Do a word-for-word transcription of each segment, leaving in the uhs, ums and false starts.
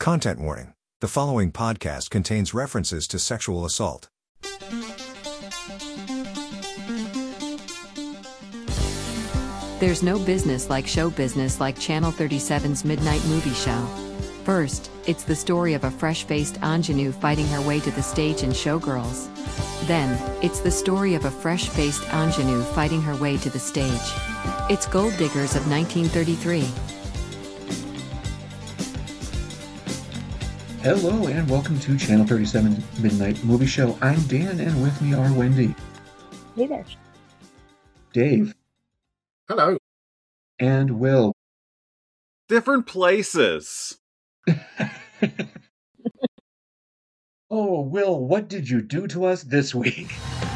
Content warning. The following podcast contains references to sexual assault. There's no business like show business like Channel thirty-seven's Midnight Movie Show. First, it's the story of a fresh-faced ingenue fighting her way to the stage in Showgirls. Then, it's the story of a fresh-faced ingenue fighting her way to the stage. It's Gold Diggers of nineteen thirty-three. Hello and welcome to Channel thirty-seven's Midnight Movie Show. I'm Dan and with me are Wendy. Hey there. Dave. Hello. And Will. Different places. Oh, Will, what did you do to us this week?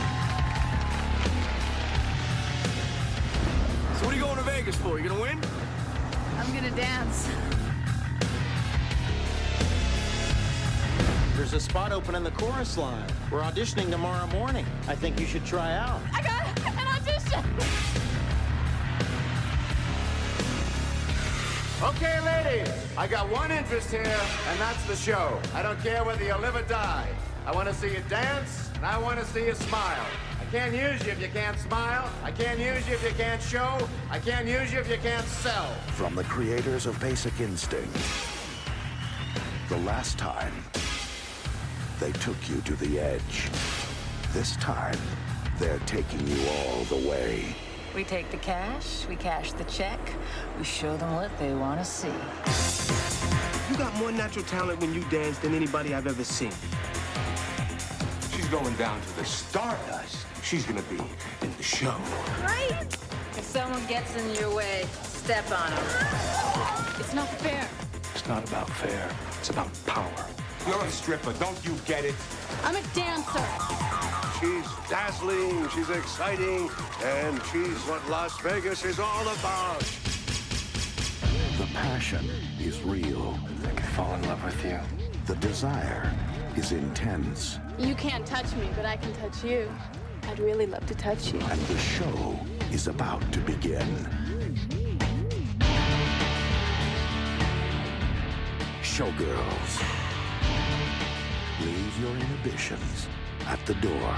So what are you going to Vegas for? You gonna win? I'm gonna dance. There's a spot open in the chorus line. We're auditioning tomorrow morning. I think you should try out. I got an audition! Okay, ladies, I got one interest here, and that's the show. I don't care whether you live or die. I want to see you dance, and I want to see you smile. I can't use you if you can't smile. I can't use you if you can't show. I can't use you if you can't sell. From the creators of Basic Instinct, the last time they took you to the edge. This time, they're taking you all the way. We take the cash, we cash the check, we show them what they want to see. You got more natural talent when you dance than anybody I've ever seen. She's going down to the Stardust. She's gonna be in the show. Right? If someone gets in your way, step on them. It's not fair. It's not about fair. It's about power. You're a stripper, don't you get it? I'm a dancer. She's dazzling, she's exciting, and she's what Las Vegas is all about. The passion is real. I could fall in love with you. The desire is intense. You can't touch me, but I can touch you. I'd really love to touch you. And the show is about to begin. Showgirls. Leave your inhibitions at the door.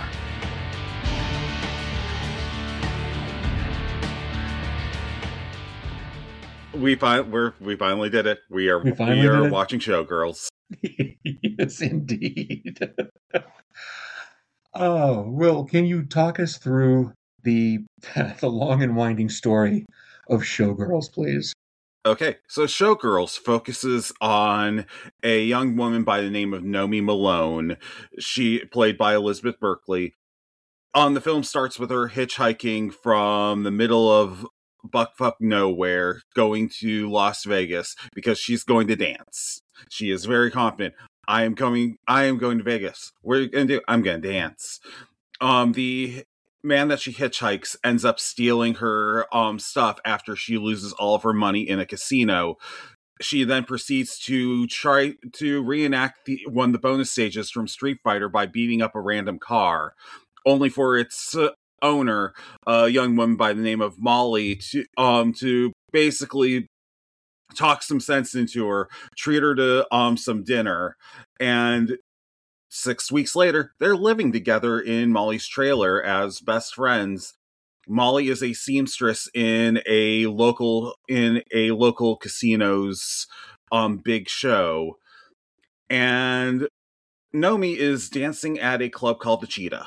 We fin- we're we finally did it. We are We we, finally are did it? watching Showgirls. Yes, indeed. Oh, Will, can you talk us through the the long and winding story of Showgirls, please? Okay, so Showgirls focuses on a young woman by the name of Nomi Malone. She played by Elizabeth Berkley. Um, the film starts with her hitchhiking from the middle of buckfuck nowhere, going to Las Vegas because she's going to dance. She is very confident. I am coming. I am going to Vegas. What are you going to do? I'm going to dance. Um, the man that she hitchhikes ends up stealing her um stuff after she loses all of her money in a casino. She then proceeds to try to reenact the one of the bonus stages from Street Fighter by beating up a random car, only for its uh, owner, a young woman by the name of Molly, to um to basically talk some sense into her, treat her to um some dinner, and six weeks later, they're living together in Molly's trailer as best friends. Molly is a seamstress in a local in a local casino's um big show, and Nomi is dancing at a club called the Cheetah.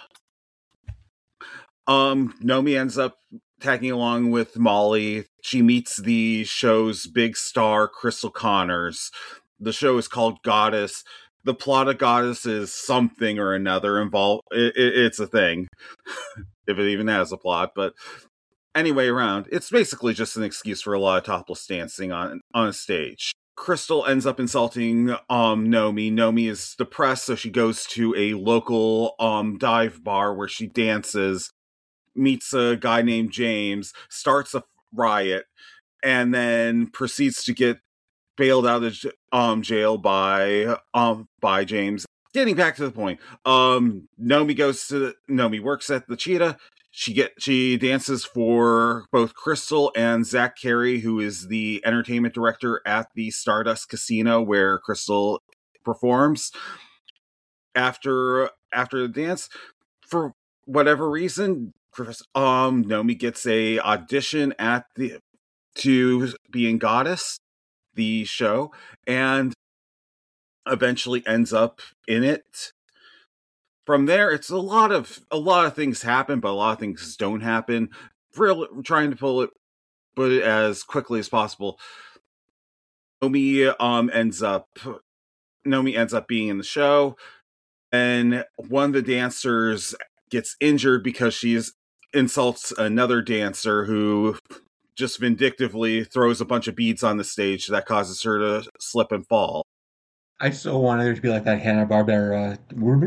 Um, Nomi ends up tagging along with Molly. She meets the show's big star, Crystal Connors. The show is called Goddess. The plot of Goddess is something or another involved. It, it, it's a thing, if it even has a plot. But anyway, around, it's basically just an excuse for a lot of topless dancing on on a stage. Crystal ends up insulting um Nomi. Nomi is depressed, so she goes to a local um dive bar where she dances, meets a guy named James, starts a riot, and then proceeds to get bailed out of um jail by um by James. Getting back to the point, um Nomi goes to Nomi works at the Cheetah. she get she dances for both Crystal and Zach Carey, who is the entertainment director at the Stardust Casino where Crystal performs. After after the dance, for whatever reason, um, Nomi gets a audition at the to be in Goddess, the show, and eventually ends up in it. From there, it's a lot of a lot of things happen, but a lot of things don't happen. Real trying to pull it, put it as quickly as possible. Nomi um ends up Nomi ends up being in the show, and one of the dancers gets injured because she insults another dancer who just vindictively throws a bunch of beads on the stage that causes her to slip and fall. I so wanted there to be like that Hanna-Barbera.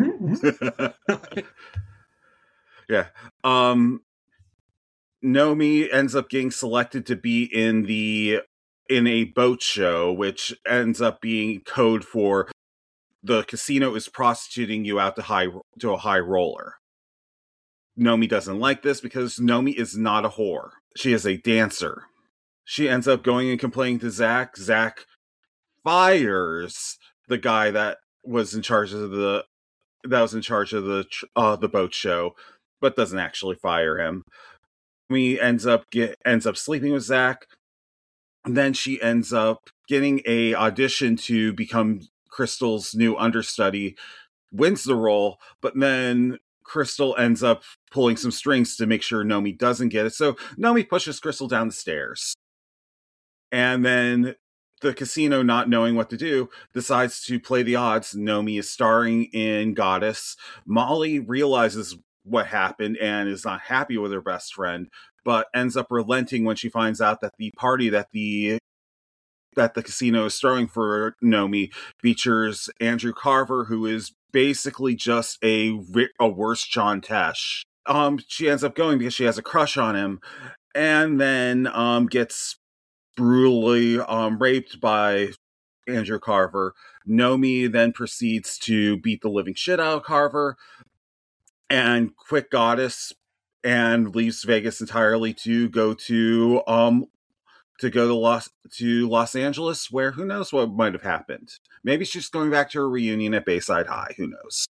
yeah. Um, Nomi ends up getting selected to be in the in a boat show, which ends up being code for the casino is prostituting you out to high to a high roller. Nomi doesn't like this because Nomi is not a whore. She is a dancer. She ends up going and complaining to Zach. Zach fires the guy that was in charge of the that was in charge of the uh, the boat show, but doesn't actually fire him. He ends up get ends up sleeping with Zach, and then she ends up getting a audition to become Crystal's new understudy, wins the role, but then Crystal ends up pulling some strings to make sure Nomi doesn't get it. So Nomi pushes Crystal down the stairs, and then the casino, not knowing what to do, decides to play the odds. Nomi is starring in Goddess. Molly realizes what happened and is not happy with her best friend, but ends up relenting when she finds out that the party that the that the casino is throwing for Nomi features Andrew Carver, who is basically just a a worse John Tesh. Um, she ends up going because she has a crush on him, and then um gets brutally um, raped by Andrew Carver. Nomi then proceeds to beat the living shit out of Carver and quit Goddess and leaves Vegas entirely to go to um to go to Los to Los Angeles, where who knows what might have happened. Maybe she's going back to a reunion at Bayside High. Who knows?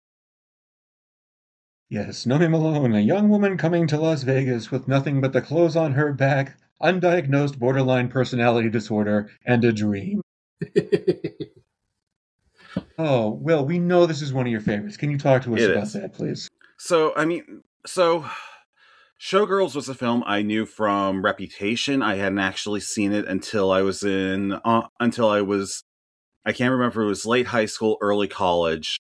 Yes, Nomi Malone, a young woman coming to Las Vegas with nothing but the clothes on her back, undiagnosed borderline personality disorder, and a dream. Oh, Will, we know this is one of your favorites. Can you talk to us It about is. that, please? So, I mean, so Showgirls was a film I knew from Reputation. I hadn't actually seen it until I was in, uh, until I was, I can't remember if it was late high school, early college.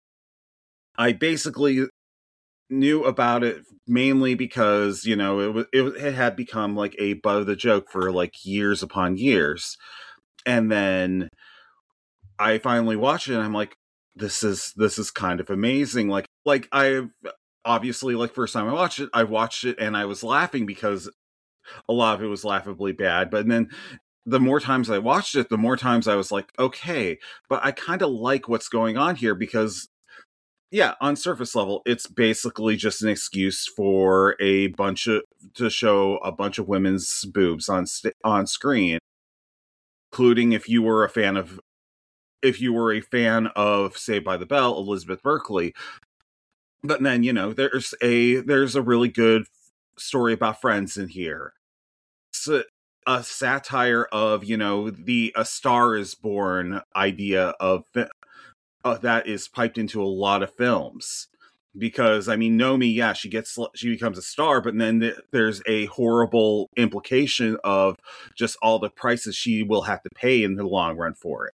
I basically knew about it mainly because, you know, it was, it, it had become like a butt of the joke for like years upon years. And then I finally watched it and I'm like, this is, this is kind of amazing. Like, like I've obviously, like, first time I watched it, I watched it and I was laughing because a lot of it was laughably bad. But then the more times I watched it, the more times I was like, okay, but I kind of like what's going on here because, yeah, on surface level, it's basically just an excuse for a bunch of to show a bunch of women's boobs on st- on screen, including if you were a fan of if you were a fan of Saved by the Bell, Elizabeth Berkley. But then, you know, there's a there's a really good story about Friends in here. It's a, a satire of, you know, the A Star Is Born idea of uh, that is piped into a lot of films. Because, I mean, Nomi, yeah, she gets she becomes a star, but then th- there's a horrible implication of just all the prices she will have to pay in the long run for it.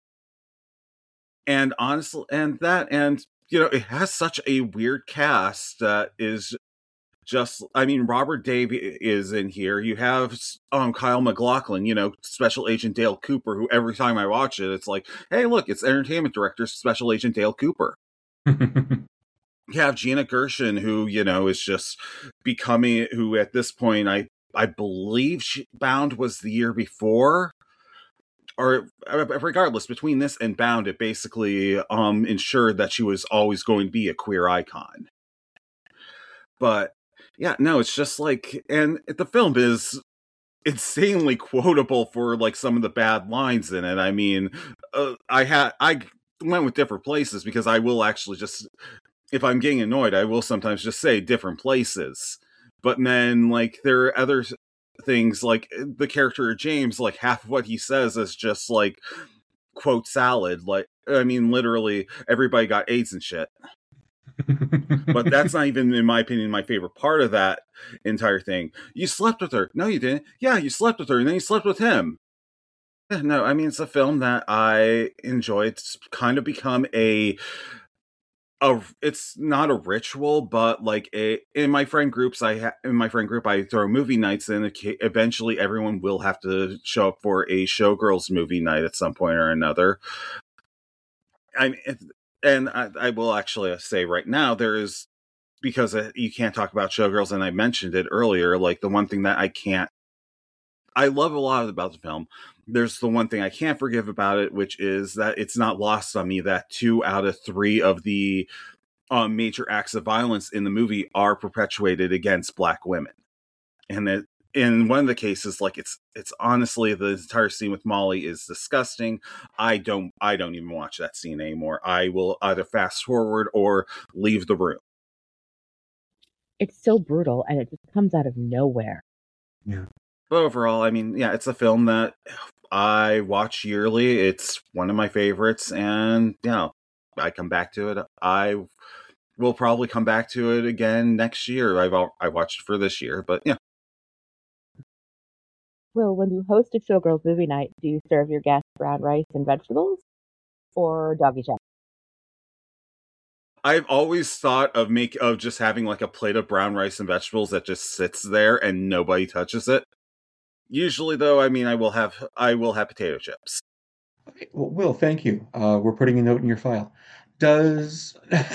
And honestly, and that, and, you know, it has such a weird cast that is just, I mean, Robert Dave is in here. You have um, Kyle MacLachlan, you know, Special Agent Dale Cooper, who every time I watch it, it's like, hey, look, it's entertainment director, Special Agent Dale Cooper. You have Gina Gershon, who, you know, is just becoming, who at this point, I, I believe she, Bound was the year before. Or regardless, between this and Bound, it basically um, ensured that she was always going to be a queer icon. But Yeah, no, it's just like, and the film is insanely quotable for like some of the bad lines in it. I mean, uh, I had I went with different places because I will actually just, if I'm getting annoyed, I will sometimes just say different places. But then, like, there are other things, like the character of James, like half of what he says is just like quote salad. Like, I mean, literally everybody got AIDS and shit. But that's not even, in my opinion, my favorite part of that entire thing. You slept with her. No, you didn't. Yeah, you slept with her, and then you slept with him. Yeah, no, I mean, it's a film that I enjoy. It's kind of become a a it's not a ritual, but like a in my friend groups I ha- in my friend group I throw movie nights in. Eventually everyone will have to show up for a Showgirls movie night at some point or another. I mean, and I, I will actually say right now, there is, because you can't talk about Showgirls, and I mentioned it earlier, like the one thing that I can't I love a lot about the film. There's the one thing I can't forgive about it, which is that it's not lost on me that two out of three of the um, major acts of violence in the movie are perpetuated against Black women. And it, in one of the cases, like it's it's honestly, the entire scene with Molly is disgusting. I don't I don't even watch that scene anymore. I will either fast forward or leave the room. It's so brutal, and it just comes out of nowhere. Yeah. But overall, I mean, yeah, it's a film that I watch yearly. It's one of my favorites, and you know, I come back to it. I will probably come back to it again next year. I've I watched it for this year, but yeah. Will, when you host a Showgirls movie night, do you serve your guests brown rice and vegetables, or doggy check? I've always thought of make of just having like a plate of brown rice and vegetables that just sits there and nobody touches it. Usually, though, I mean, I will have I will have potato chips. Okay, well, Will, thank you. Uh, we're putting a note in your file. Does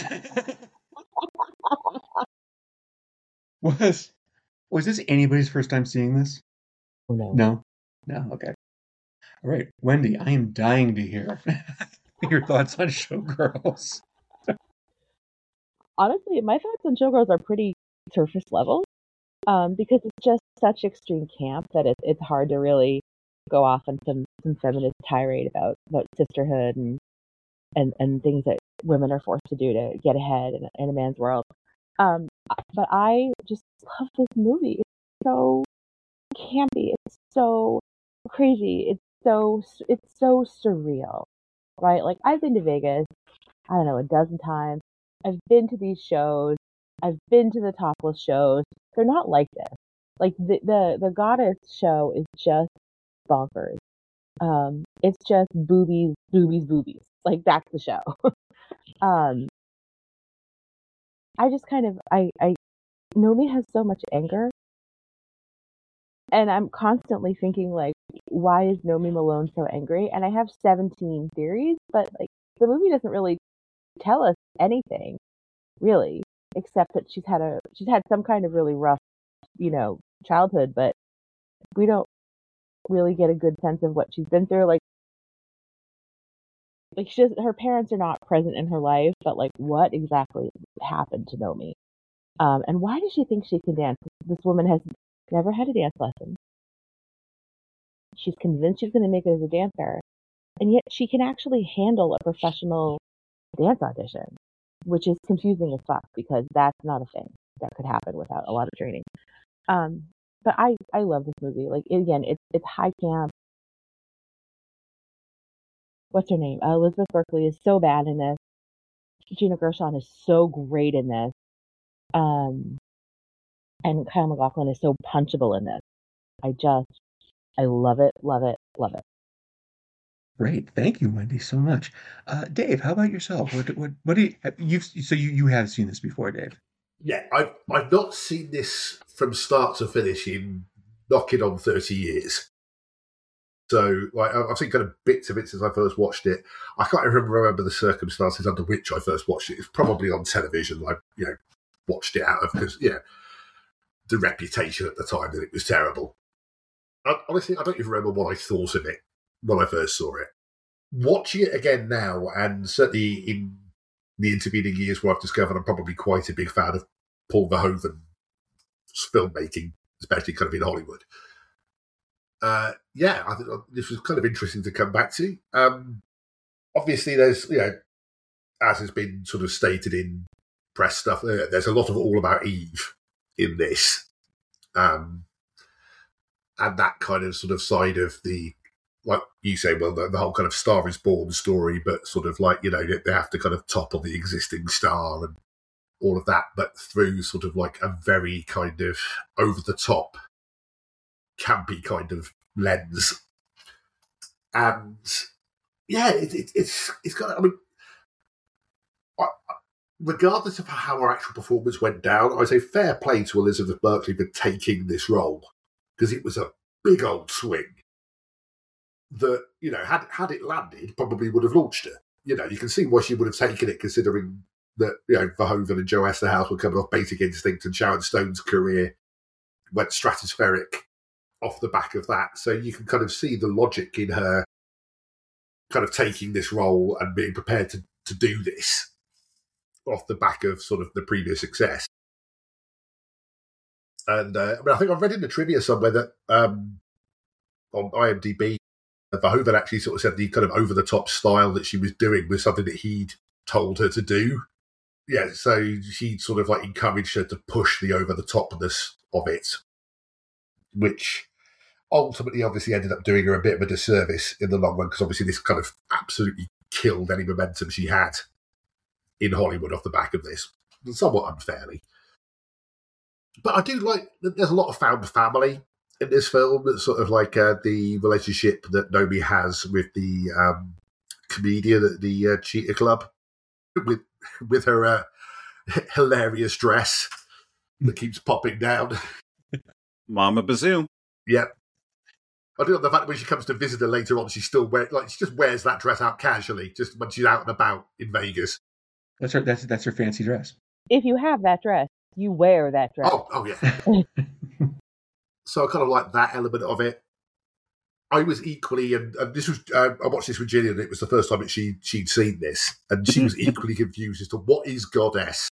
was was this anybody's first time seeing this? Oh, no. No, no. Okay. All right, Wendy, I am dying to hear your thoughts on Showgirls. Honestly, my thoughts on Showgirls are pretty surface level, um, because it's just such extreme camp that it, it's hard to really go off on some, some feminist tirade about, about sisterhood and, and and things that women are forced to do to get ahead in, in a man's world. Um, but I just love this movie. It's so campy. It's so crazy. It's so it's so surreal, right? Like, I've been to Vegas, I don't know, a dozen times. I've been to these shows. I've been to the topless shows. They're not like this. Like, the the, the Goddess show is just bonkers. Um, it's just boobies, boobies, boobies. Like, that's the show. um, I just kind of I I Nomi has so much anger, and I'm constantly thinking, like, why is Nomi Malone so angry? And I have seventeen theories, but like, the movie doesn't really tell us anything, really, except that she's had a she's had some kind of really rough, you know, childhood, but we don't really get a good sense of what she's been through. Like, like she doesn't, her parents are not present in her life, but like, what exactly happened to Nomi? Um, and why does she think she can dance? This woman has never had a dance lesson. She's convinced she's going to make it as a dancer, and yet she can actually handle a professional dance audition, which is confusing as fuck, because that's not a thing that could happen without a lot of training. Um, but I, I love this movie. Like, again, it's it's high camp. What's her name? Uh, Elizabeth Berkley is so bad in this. Gina Gershon is so great in this. Um, and Kyle MacLachlan is so punchable in this. I just, I love it, love it, love it. Great, thank you, Wendy, so much. Uh, Dave, how about yourself? What what what do you you've so you you have seen this before, Dave? Yeah, I've I've not seen this from start to finish in knocking on thirty years. So, like, I've seen kind of bits of it since I first watched it. I can't even remember the circumstances under which I first watched it. It's probably on television. I, you know, watched it out of, because, yeah, the reputation at the time that it was terrible. I, honestly, I don't even remember what I thought of it when I first saw it. Watching it again now, and certainly in the intervening years where I've discovered I'm probably quite a big fan of Paul Verhoeven filmmaking, especially kind of in Hollywood. Uh, yeah, I think this was kind of interesting to come back to. Um, obviously, there's, you know, as has been sort of stated in press stuff, there's a lot of All About Eve in this. Um, and that kind of sort of side of the, like you say, well, the, the whole kind of Star is Born story, but sort of like, you know, they have to kind of topple the existing star and all of that, but through sort of like a very kind of over-the-top, campy kind of lens. And yeah, it, it, it's it's got, I mean, I, regardless of how her actual performance went down, I say fair play to Elizabeth Berkley for taking this role, because it was a big old swing that, you know, had had it landed, probably would have launched her. You know, you can see why she would have taken it, considering that, you know, Verhoeven and Joe Esterhaus were coming off Basic Instinct, and Sharon Stone's career went stratospheric off the back of that. So you can kind of see the logic in her kind of taking this role and being prepared to, to do this off the back of sort of the previous success. And uh, I mean, I think I've read in the trivia somewhere that um, on IMDb, Verhoeven actually sort of said the kind of over-the-top style that she was doing was something that he'd told her to do. Yeah, so she sort of like encouraged her to push the over-the-topness of it, which ultimately obviously ended up doing her a bit of a disservice in the long run, because obviously this kind of absolutely killed any momentum she had in Hollywood off the back of this, somewhat unfairly. But I do like that there's a lot of found family in this film. It's sort of like uh, the relationship that Nomi has with the um, comedian at the uh, Cheetah Club, with with her uh, hilarious dress that keeps popping down. Mama Bazoo. Yep. I do love the fact that when she comes to visit her later on, she still wear like she just wears that dress out casually, just when she's out and about in Vegas. That's her. That's that's her fancy dress. If you have that dress, you wear that dress. Oh, oh yeah. So I kind of like that element of it. I was equally, and, and this was uh, I watched this with Gillian, and it was the first time that she she'd seen this, and she was equally confused as to what is Goddess.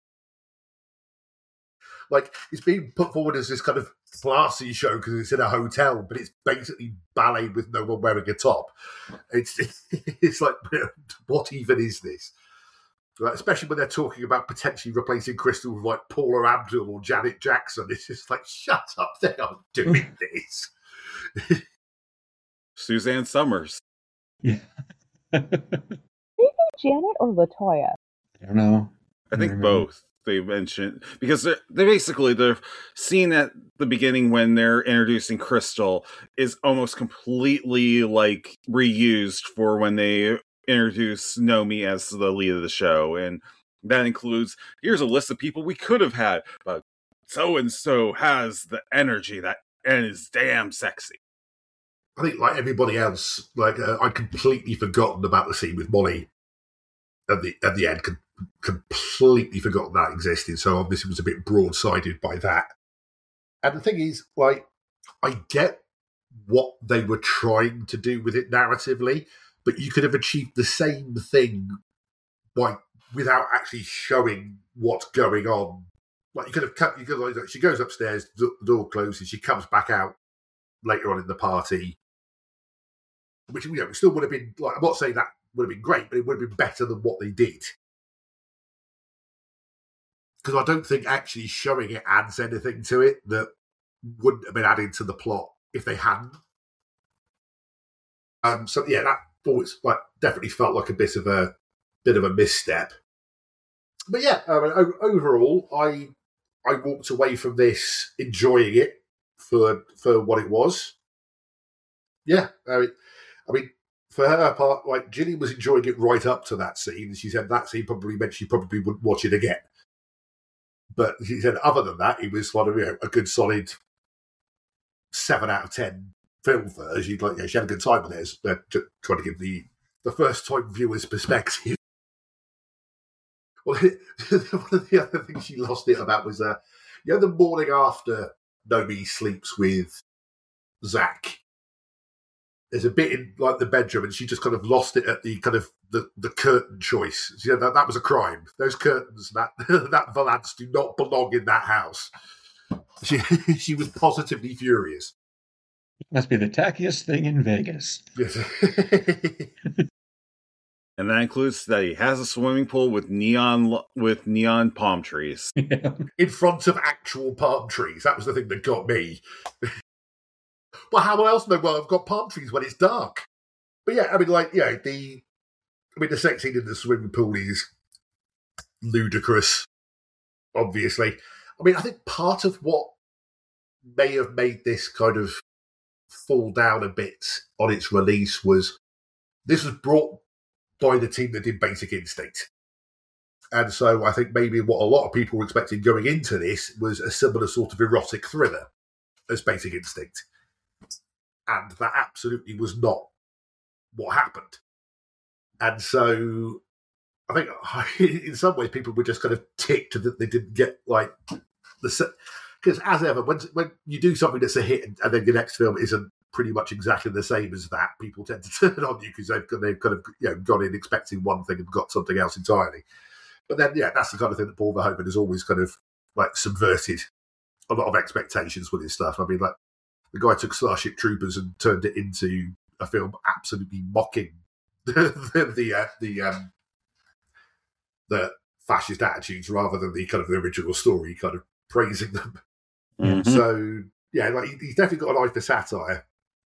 Like, it's being put forward as this kind of classy show because it's in a hotel, but it's basically ballet with no one wearing a top. It's it's like, what even is this? Like, especially when they're talking about potentially replacing Crystal with like Paula Abdul or Janet Jackson. It's just like, shut up, they aren't doing this. Suzanne Summers. Yeah. Do you think Janet or LaToya? I don't know. I think both. They mentioned, because they're, they basically, the scene at the beginning when they're introducing Crystal is almost completely like reused for when they introduce Nomi as the lead of the show. And that includes, here's a list of people we could have had, but so-and-so has the energy that and is damn sexy. I think, like everybody else, like uh, I'd completely forgotten about the scene with Molly at the at the end. Com- completely forgotten that existed. So obviously was a bit broadsided by that. And the thing is, like, I get what they were trying to do with it narratively, but you could have achieved the same thing by without actually showing what's going on. Like, you could have cut. You could have, like, she goes upstairs, the door closes, she comes back out later on in the party, which, you know, still would have been, like, I'm not saying that would have been great, but it would have been better than what they did. Because I don't think actually showing it adds anything to it that wouldn't have been added to the plot if they hadn't. Um, so yeah, that always like definitely felt like a bit of a bit of a misstep. But yeah, I mean, o- overall, I I walked away from this enjoying it for for what it was. Yeah, I mean, I mean, for her part, like Ginny was enjoying it right up to that scene, and she said that scene probably meant she probably wouldn't watch it again. But she said, other than that, it was like, you know, a good solid seven out of ten film for her. She like, you know, she had a good time with it. Uh, trying to give the the first time viewers perspective. Well, one of the other things she lost it about was, uh, you know, the morning after Nomi sleeps with Zach. There's a bit in like the bedroom, and she just kind of lost it at the kind of the, the curtain choice. She said that that was a crime. Those curtains, that that valance, do not belong in that house. She she was positively furious. Must be the tackiest thing in Vegas. Yes. And that includes that he has a swimming pool with neon with neon palm trees. Yeah. In front of actual palm trees. That was the thing that got me. Well, how else in the world I've got palm trees when it's dark? But yeah, I mean, like, you know, the I mean, the sex scene in the swimming pool is ludicrous, obviously. I mean, I think part of what may have made this kind of fall down a bit on its release was this was brought by the team that did Basic Instinct. And so I think maybe what a lot of people were expecting going into this was a similar sort of erotic thriller as Basic Instinct. And that absolutely was not what happened. And so I think in some ways people were just kind of ticked that they didn't get like the... Because as ever, when when you do something that's a hit and, and then your next film isn't pretty much exactly the same as that, people tend to turn on you because they've, they've kind of you know, gone in expecting one thing and got something else entirely. But then, yeah, that's the kind of thing that Paul Verhoeven has always kind of like subverted a lot of expectations with his stuff. I mean, like the guy took Starship Troopers and turned it into a film absolutely mocking the the uh, the, um, the fascist attitudes rather than the kind of the original story, kind of praising them. Mm-hmm. So yeah, like he's definitely got an eye for satire.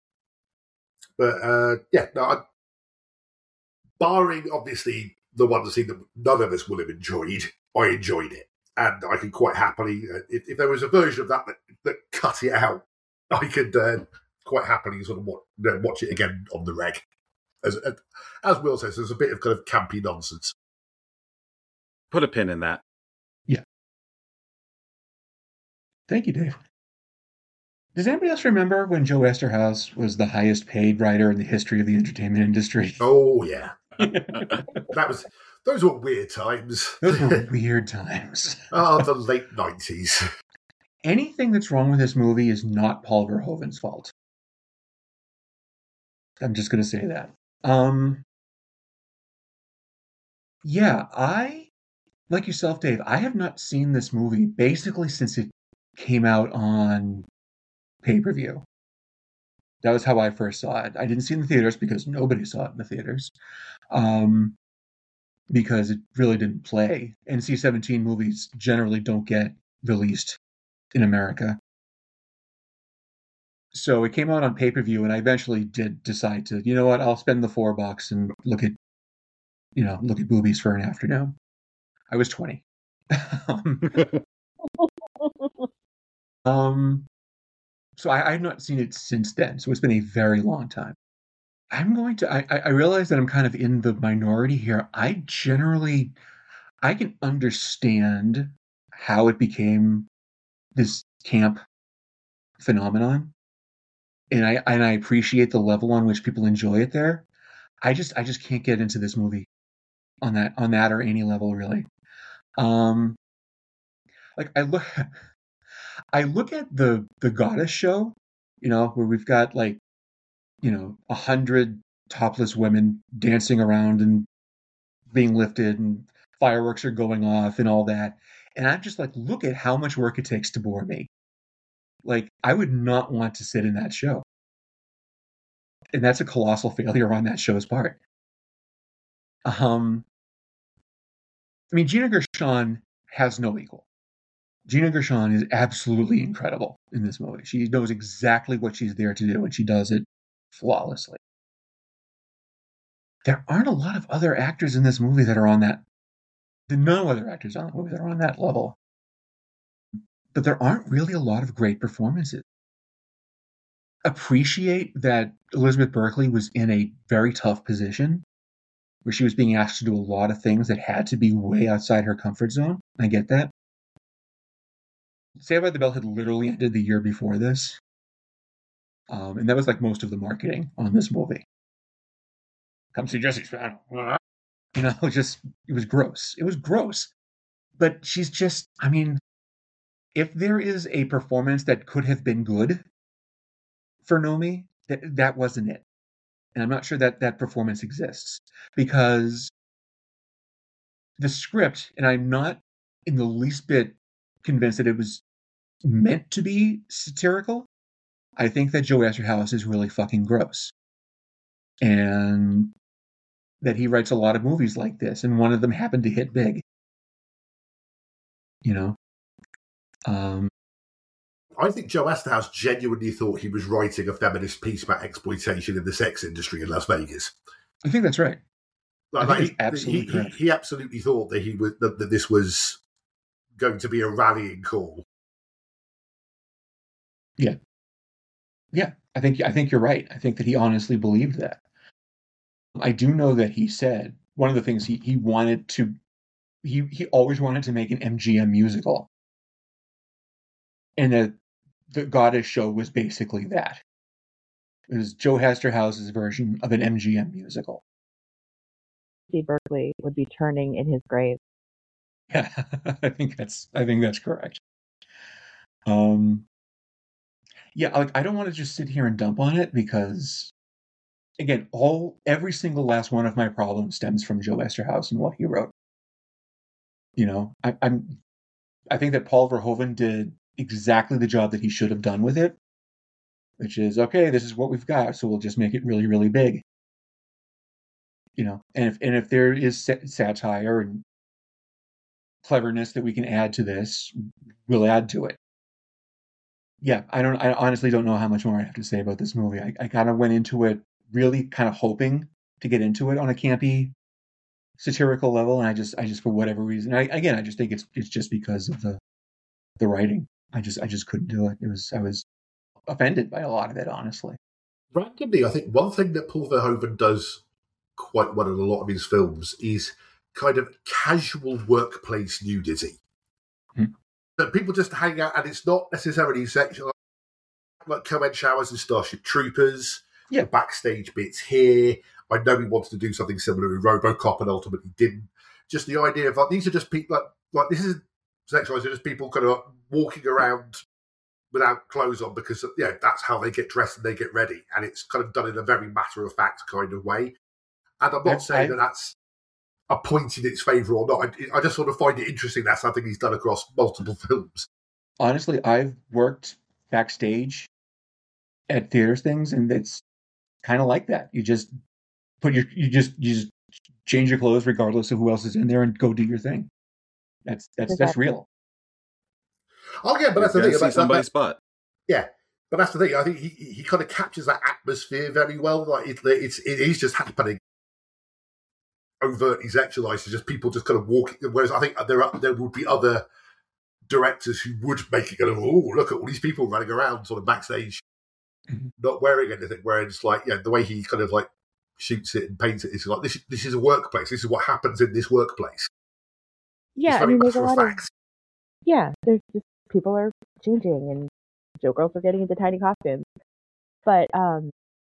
But uh, yeah, no, I, barring obviously the one scene that none of us will have enjoyed, I enjoyed it, and I can quite happily, uh, if, if there was a version of that that, that cut it out, I could uh, quite happily sort of watch, you know, watch it again on the reg. As as Will says, there's a bit of kind of campy nonsense. Put a pin in that. Yeah. Thank you, Dave. Does anybody else remember when Joe Esterhaus was the highest paid writer in the history of the entertainment industry? Oh, yeah. that was Those were weird times. Those were weird times. Oh, the late nineties. Anything that's wrong with this movie is not Paul Verhoeven's fault. I'm just going to say that. Um, yeah, I, like yourself, Dave, I have not seen this movie basically since it came out on pay-per-view. That was how I first saw it. I didn't see it in the theaters because nobody saw it in the theaters. Um, because it really didn't play. N C seventeen movies generally don't get released in America. So it came out on pay-per-view, and I eventually did decide to, you know what, I'll spend the four bucks and look at, you know, look at boobies for an afternoon. I was twenty. um, um, so I, I've not seen it since then. So it's been a very long time. I'm going to, I, I realize that I'm kind of in the minority here. I generally, I can understand how it became this camp phenomenon. And I, and I appreciate the level on which people enjoy it there. I just, I just can't get into this movie on that, on that or any level really. Um, like I look, I look at the, the Goddess show, you know, where we've got like, you know, a hundred topless women dancing around and being lifted and fireworks are going off and all that. And I'm just like, look at how much work it takes to bore me. Like, I would not want to sit in that show. And that's a colossal failure on that show's part. Um, I mean, Gina Gershon has no equal. Gina Gershon is absolutely incredible in this movie. She knows exactly what she's there to do, and she does it flawlessly. There aren't a lot of other actors in this movie that are on that. There are no other actors on the movie that are on that level. But there aren't really a lot of great performances. Appreciate that Elizabeth Berkley was in a very tough position where she was being asked to do a lot of things that had to be way outside her comfort zone. I get that. Saved by the Bell had literally ended the year before this. Um, and that was like most of the marketing on this movie. Come see Jesse Spano. You know, just, it was gross. It was gross. But she's just, I mean, if there is a performance that could have been good for Nomi, that, that wasn't it. And I'm not sure that that performance exists. Because the script, and I'm not in the least bit convinced that it was meant to be satirical. I think that Joe Esterhaus is really fucking gross. And that he writes a lot of movies like this, and one of them happened to hit big. You know? Um, I think Joe Esterhaus genuinely thought he was writing a feminist piece about exploitation in the sex industry in Las Vegas. I think that's right. Like, I think like, it's absolutely he, correct. he, he absolutely thought that he was that, that this was going to be a rallying call. Yeah. Yeah, I think I think you're right. I think that he honestly believed that. I do know that he said one of the things he, he wanted to he he always wanted to make an M G M musical. And that the Goddess show was basically that. It was Joe Esterhaus's version of an M G M musical. Steve Berkeley would be turning in his grave. Yeah, I think that's I think that's correct. Um Yeah, like I don't want to just sit here and dump on it because again, all every single last one of my problems stems from Joe Esterhaus and what he wrote. You know, I, I'm I think that Paul Verhoeven did exactly the job that he should have done with it, which is okay, this is what we've got, so we'll just make it really, really big. You know, and if and if there is satire and cleverness that we can add to this, we'll add to it. Yeah, I don't. I honestly don't know how much more I have to say about this movie. I, I kind of went into it really kind of hoping to get into it on a campy, satirical level, and I just, I just for whatever reason, I again, I just think it's it's just because of the the writing. I just, I just couldn't do it. It was, I was offended by a lot of it, honestly. Randomly, I think one thing that Paul Verhoeven does quite well in a lot of his films is kind of casual workplace nudity. Hmm. That people just hang out, and it's not necessarily sexual, like co-ed showers in Starship Troopers, yeah. the backstage bits here. I know he wanted to do something similar with RoboCop and ultimately didn't. Just the idea of like these are just people like like this isn't sexualized, they're just people kind of walking around without clothes on because yeah, that's how they get dressed and they get ready, and it's kind of done in a very matter of fact kind of way. And I'm not I, saying I, that that's a point in its favour or not. I, I just sort of find it interesting that's something he's done across multiple films. Honestly, I've worked backstage at theaters things, and it's kind of like that. You just put your, you just, you just change your clothes regardless of who else is in there and go do your thing. That's that's exactly. That's real. Oh yeah, but that's the thing. See Like, somebody's that, butt. Yeah, but that's the thing. I think he he kind of captures that atmosphere very well. Like it, it's it is just happening overtly sexualized. It's just people just kind of walking. Whereas I think there are, there would be other directors who would make it go, oh, look at all these people running around sort of backstage, mm-hmm. not wearing anything. Whereas like yeah, the way he kind of like shoots it and paints it is like this. This is a workplace. This is what happens in this workplace. Yeah, I mean, there's a lot of, of yeah. There's just people are changing, and Joe girls are getting into tiny costumes, but um,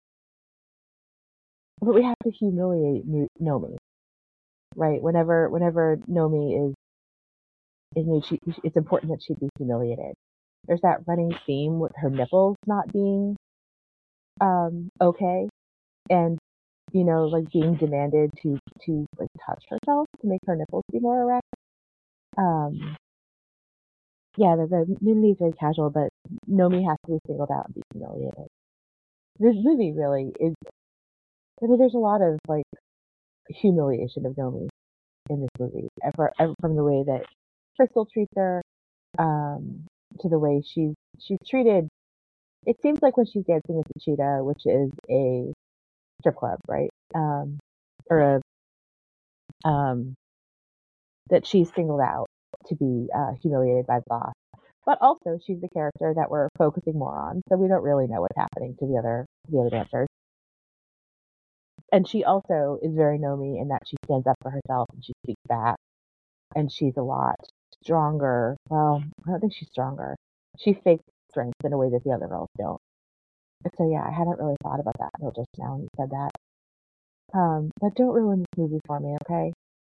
but we have to humiliate Nomi, right? Whenever whenever Nomi is is nude, she, it's important that she be humiliated. There's that running theme with her nipples not being um okay, and you know, like being demanded to to like touch herself to make her nipples be more erect. Um, yeah, the, the nudity is very casual, but Nomi has to be singled out and be humiliated. This movie really is. I mean, there's a lot of like humiliation of Nomi in this movie, ever, ever from the way that Crystal treats her, um, to the way she's she's treated. It seems like when she's dancing with the Cheetah, which is a strip club, right? Um, or a um, that she's singled out to be uh, humiliated by the boss. But also, she's the character that we're focusing more on, so we don't really know what's happening to the other the other dancers. And she also is very Nomi in that she stands up for herself and she speaks back, and she's a lot stronger. Well, I don't think she's stronger. She fakes strength in a way that the other girls don't. So yeah, I hadn't really thought about that until just now when you said that. Um, but don't ruin this movie for me, okay?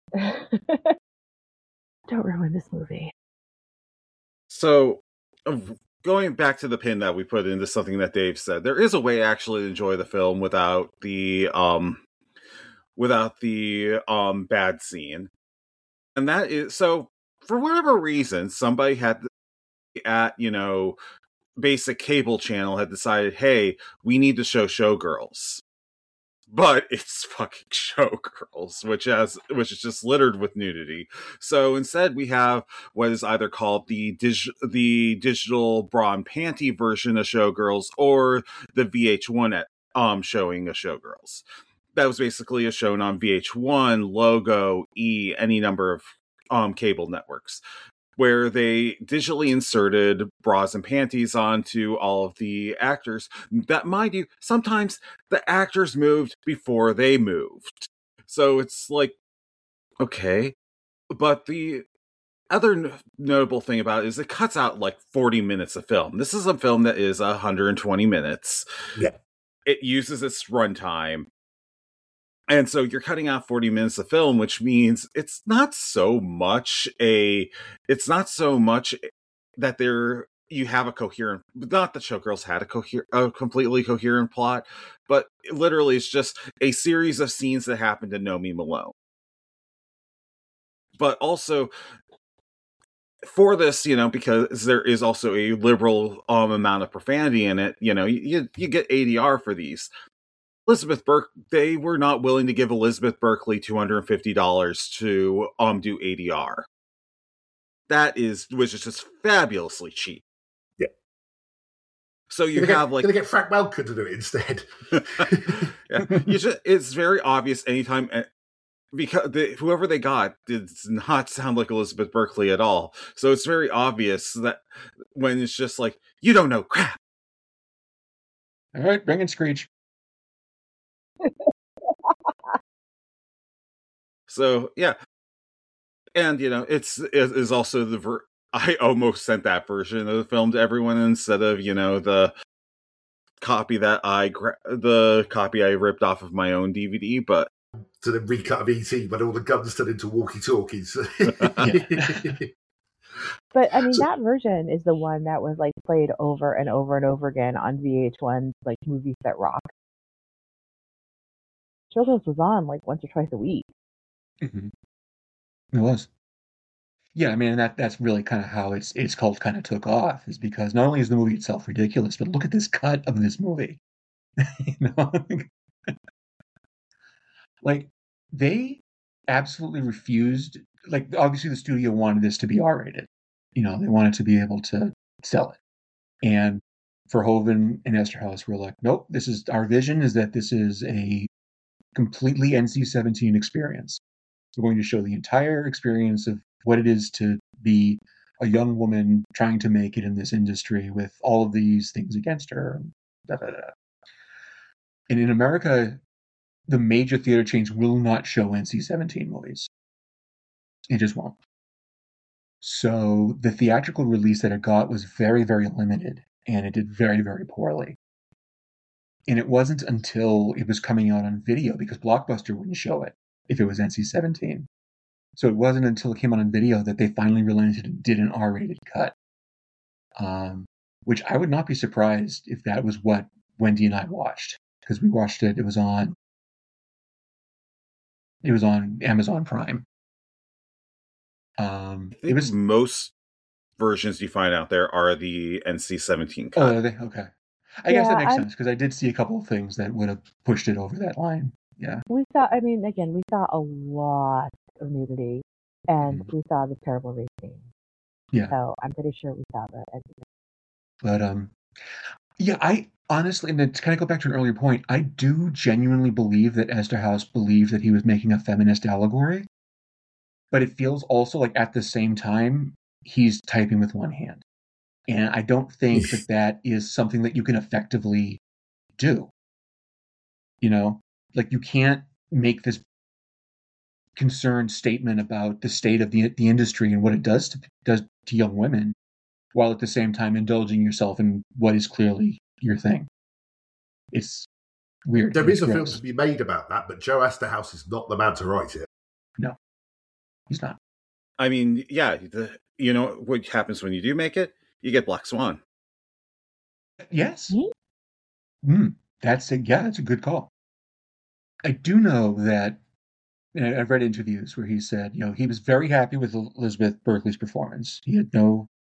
Don't ruin this movie. So, going back to the pin that we put into something that Dave said, there is a way actually to enjoy the film without the um, without the um bad scene, and that is so. For whatever reason, somebody had at, you know, basic cable channel had decided, hey, we need to show Showgirls. But it's fucking Showgirls, which has which is just littered with nudity. So instead, we have what is either called the dig- the digital bra and panty version of Showgirls, or the V H one at, um showing of Showgirls. That was basically a shown on V H one, Logo, E, any number of um cable networks, where they digitally inserted bras and panties onto all of the actors. That, mind you, sometimes the actors moved before they moved. So it's like, okay. But the other n- notable thing about it is it cuts out like forty minutes of film. This is a film that is one hundred twenty minutes. Yeah. It uses its runtime. And so you're cutting out forty minutes of film, which means it's not so much a, it's not so much that there, you have a coherent, not that Showgirls had a coherent, a completely coherent plot, but literally it's just a series of scenes that happened to Nomi Malone. But also, for this, you know, because there is also a liberal um, amount of profanity in it, you know, you, you get A D R for these. Elizabeth Burke, they were not willing to give Elizabeth Berkley two hundred fifty dollars to um do A D R. That is, which is just fabulously cheap. Yeah. So you gonna have get, like, gonna get Frank Welker to do it instead. yeah, you just, it's very obvious anytime, because the, whoever they got did not sound like Elizabeth Berkley at all. So it's very obvious that when it's just like, you don't know crap. All right, bring in Screech. So yeah, and you know, it's it is also the ver- I almost sent that version of the film to everyone instead of, you know, the copy that I gra- the copy I ripped off of my own D V D, but to the recut of E T when all the guns turned into walkie-talkies. But I mean, So- that version is the one that was like played over and over and over again on V H one, like Movies That Rock. Showgirls was on like once or twice a week. Mm-hmm. It was. Yeah, I mean, that that's really kind of how its its cult kind of took off, is because not only is the movie itself ridiculous, but look at this cut of this movie. You know? Like, they absolutely refused. Like, obviously, the studio wanted this to be R-rated. You know, they wanted to be able to sell it. And Verhoeven and Esterhaus were like, nope, this is our vision is that this is a completely N C seventeen experience. We're going to show the entire experience of what it is to be a young woman trying to make it in this industry with all of these things against her. Da, da, da. And in America, the major theater chains will not show N C seventeen movies. It just won't. So the theatrical release that it got was very, very limited, and it did very, very poorly. And it wasn't until it was coming out on video, because Blockbuster wouldn't show it if it was N C seventeen. So it wasn't until it came out on video that they finally relented and did an R-rated cut. Um, which I would not be surprised if that was what Wendy and I watched, because we watched it. It was on. It was on Amazon Prime. Um, I think it was most versions you find out there are the N C seventeen cut. Oh, are they? Okay. I guess Yeah, that makes I'm- sense, because I did see a couple of things that would have pushed it over that line. Yeah. We saw, I mean, again, we saw a lot of nudity, and we saw the terrible rating. Yeah. So I'm pretty sure we saw that. But um, yeah, I honestly, and to kind of go back to an earlier point, I do genuinely believe that Esterhaus believed that he was making a feminist allegory. But it feels also like at the same time, he's typing with one hand. And I don't think that that is something that you can effectively do. You know, like you can't make this concerned statement about the state of the the industry and what it does to does to young women, while at the same time indulging yourself in what is clearly your thing. It's weird. There It's is a film gross. to be made about that, but Joe Esterhaus is not the man to write it. No, he's not. I mean, yeah, the, you know what happens when you do make it? You get Black Swan. Yes. Mm, that's a, yeah, that's a good call. I do know that, and I've read interviews where he said, you know, he was very happy with Elizabeth Berkley's performance. He had no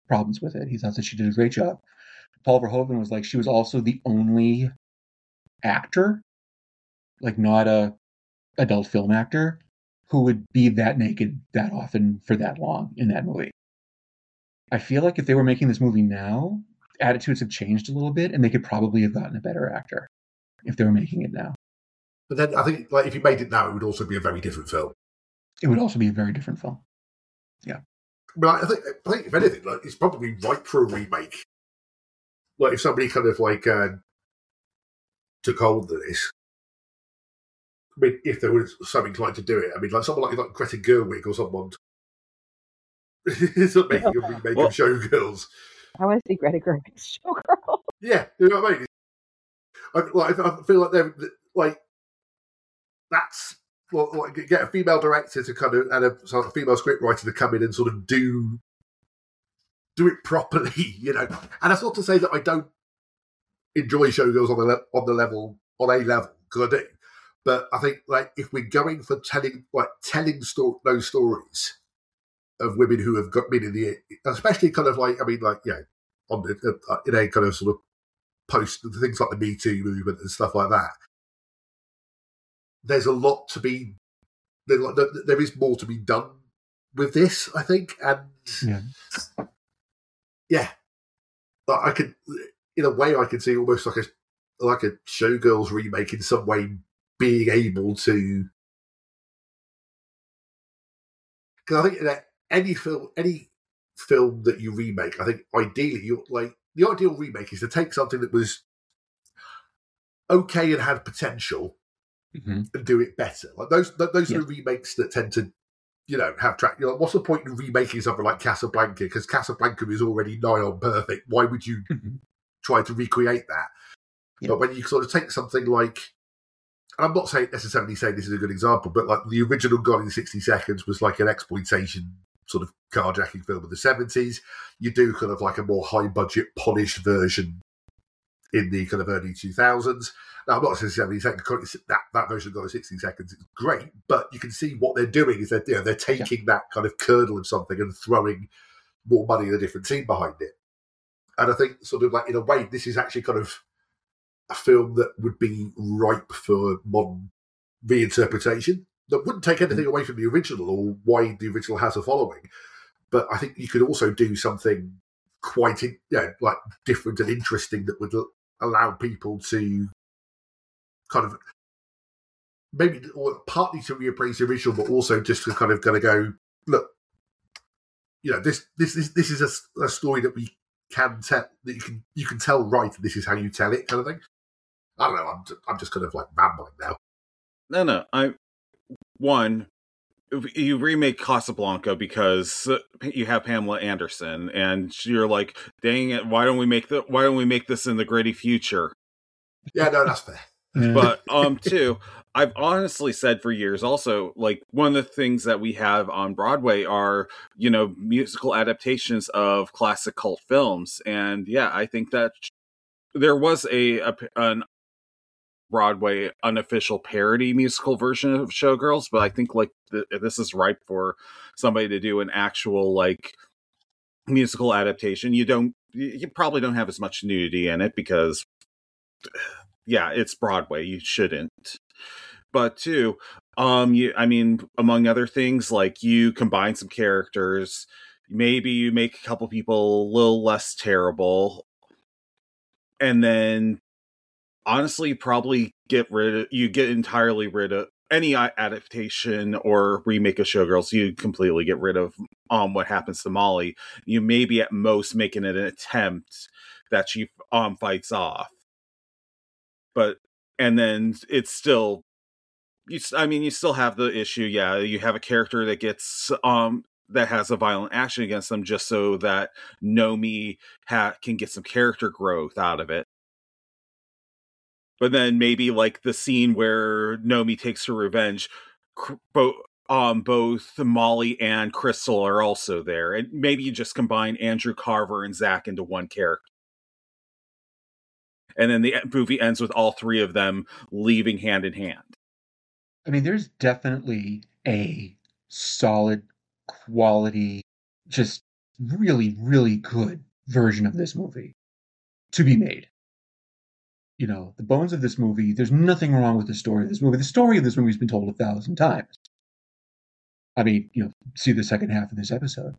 problems with it. He thought that she did a great job. Paul Verhoeven was like, she was also the only actor, like not a adult film actor, who would be that naked that often for that long in that movie. I feel like if they were making this movie now, attitudes have changed a little bit, and they could probably have gotten a better actor if they were making it now. But then I think, like, if you made it now, it would also be a very different film. It would also be a very different film. Yeah. But I think, I think if anything, like, it's probably ripe for a remake. Like, if somebody kind of, like, uh, took hold of this, I mean, if there was something like to do it, I mean, like someone like, like Greta Gerwig or someone is making a remake well, of Showgirls. I want to see Greta Gerwig's Showgirls. Yeah, you know what I mean? I, like, I feel like they're, like, that's, well, like, get a female director to kind of, and a sort of female scriptwriter to come in and sort of do, do it properly, you know? And that's not to say that I don't enjoy Showgirls on the, le- on the level, on a level, because I do. But I think, like, if we're going for telling, like, telling sto- those stories of women who have got been in the, especially kind of like, I mean, like, yeah, on the, uh, in a kind of sort of post things like the Me Too movement and stuff like that. There's a lot to be, there, there is more to be done with this, I think, and yeah, yeah, but I could, in a way, I could see almost like a like a Showgirls remake in some way. Being able to, because I think that any film, any film that you remake, I think ideally, you like the ideal remake is to take something that was okay and had potential, mm-hmm. and do it better. Like those, those yeah. are the remakes that tend to, you know, have track. You know, what's the point in remaking something like Casablanca? Because Casablanca is already nigh on perfect. Why would you mm-hmm. try to recreate that? Yeah. But when you sort of take something like, and I'm not saying necessarily saying this is a good example, but like the original Gone in sixty seconds was like an exploitation sort of carjacking film of the seventies. You do kind of like a more high budget, polished version in the kind of early two thousands. Now, I'm not necessarily saying that that version of Gone in sixty seconds is great, but you can see what they're doing is they're, you know, they're taking yeah. that kind of kernel of something and throwing more money and a different team behind it. And I think sort of like in a way, this is actually kind of a film that would be ripe for modern reinterpretation that wouldn't take anything away from the original or why the original has a following. But I think you could also do something quite, you know, like different and interesting that would allow people to kind of maybe or partly to reappraise the original, but also just to kind of going to go, look, you know, this this this, this is a, a story that we can tell, that you can you can tell right, and this is how you tell it, kind of thing. I don't know. I'm just, I'm just kind of like rambling now. No, no. I one, you remake Casablanca because you have Pamela Anderson, and you're like, dang it, why don't we make the why don't we make this in the gritty future? Yeah, no, that's fair. But um, two, I've honestly said for years also, like, one of the things that we have on Broadway are, you know, musical adaptations of classic cult films, and yeah, I think that there was a, a an Broadway unofficial parody musical version of Showgirls, but I think like th- this is ripe for somebody to do an actual like musical adaptation. You don't, you probably don't have as much nudity in it because, yeah, it's Broadway. You shouldn't. But two, um, you, I mean, among other things, like you combine some characters, maybe you make a couple people a little less terrible, and then honestly, probably get rid of, you get entirely rid of any adaptation or remake of Showgirls. You completely get rid of um what happens to Molly. You maybe at most making it an attempt that she um fights off, but and then it's still, you. I mean, you still have the issue. Yeah, you have a character that gets um that has a violent action against them, just so that Nomi ha- can get some character growth out of it. But then maybe like the scene where Nomi takes her revenge, both um both Molly and Crystal are also there, and maybe you just combine Andrew Carver and Zach into one character, and then the movie ends with all three of them leaving hand in hand. I mean, there's definitely a solid quality, just really, really good version of this movie to be made. You know, the bones of this movie, there's nothing wrong with the story of this movie. The story of this movie has been told a thousand times. I mean, you know, see the second half of this episode.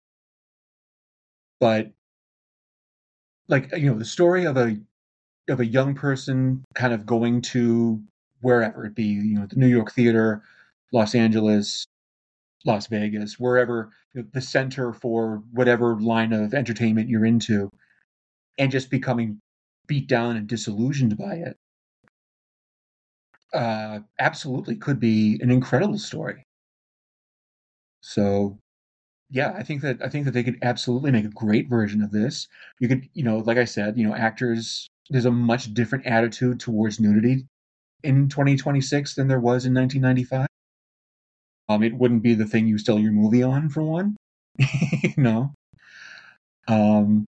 But, like, you know, the story of a of a young person kind of going to wherever it be, you know, the New York theater, Los Angeles, Las Vegas, wherever, you know, the center for whatever line of entertainment you're into, and just becoming beat down and disillusioned by it. Uh, absolutely could be an incredible story. So, yeah, I think that I think that they could absolutely make a great version of this. You could, you know, like I said, you know, actors. There's a much different attitude towards nudity in twenty twenty-six than there was in nineteen ninety-five. Um, it wouldn't be the thing you sell your movie on, for one. you know. Um.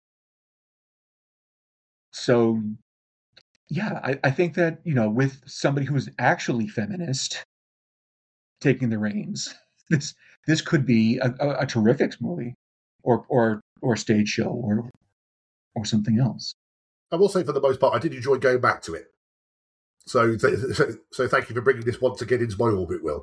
So, yeah, I, I think that, you know, with somebody who is actually feminist taking the reins, this this could be a, a, a terrific movie, or or or stage show, or or something else. I will say, for the most part, I did enjoy going back to it. So, th- so, so thank you for bringing this once again into my orbit, Will.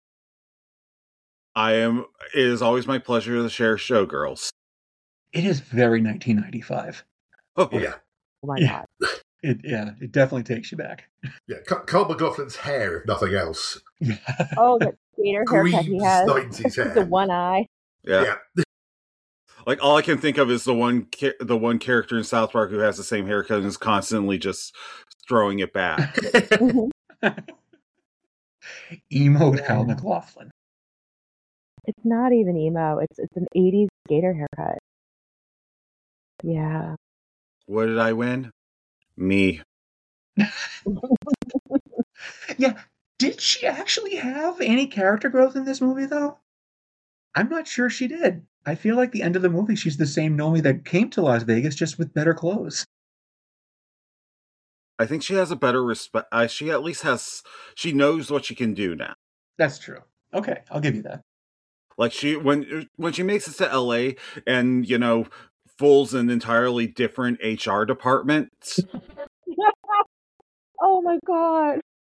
I am. It is always my pleasure to share Showgirls. It is very nineteen ninety-five. Oh, yeah. yeah. Oh my yeah. God. It, yeah, it definitely takes you back. Yeah, Carl McLaughlin's hair, if nothing else. Yeah. Oh, that skater haircut he has. nineties hair. The one eye. Yeah. yeah. Like, all I can think of is the one the one character in South Park who has the same haircut and is constantly just throwing it back. Emo Cal McLaughlin. It's not even emo. It's it's an eighties skater haircut. Yeah. What did I win? Me. Yeah. Did she actually have any character growth in this movie, though? I'm not sure she did. I feel like the end of the movie, she's the same Nomi that came to Las Vegas, just with better clothes. I think she has a better respect. Uh, she at least has. She knows what she can do now. That's true. Okay, I'll give you that. Like, she when when she makes it to L A and, you know, fools an entirely different H R department. Oh my God.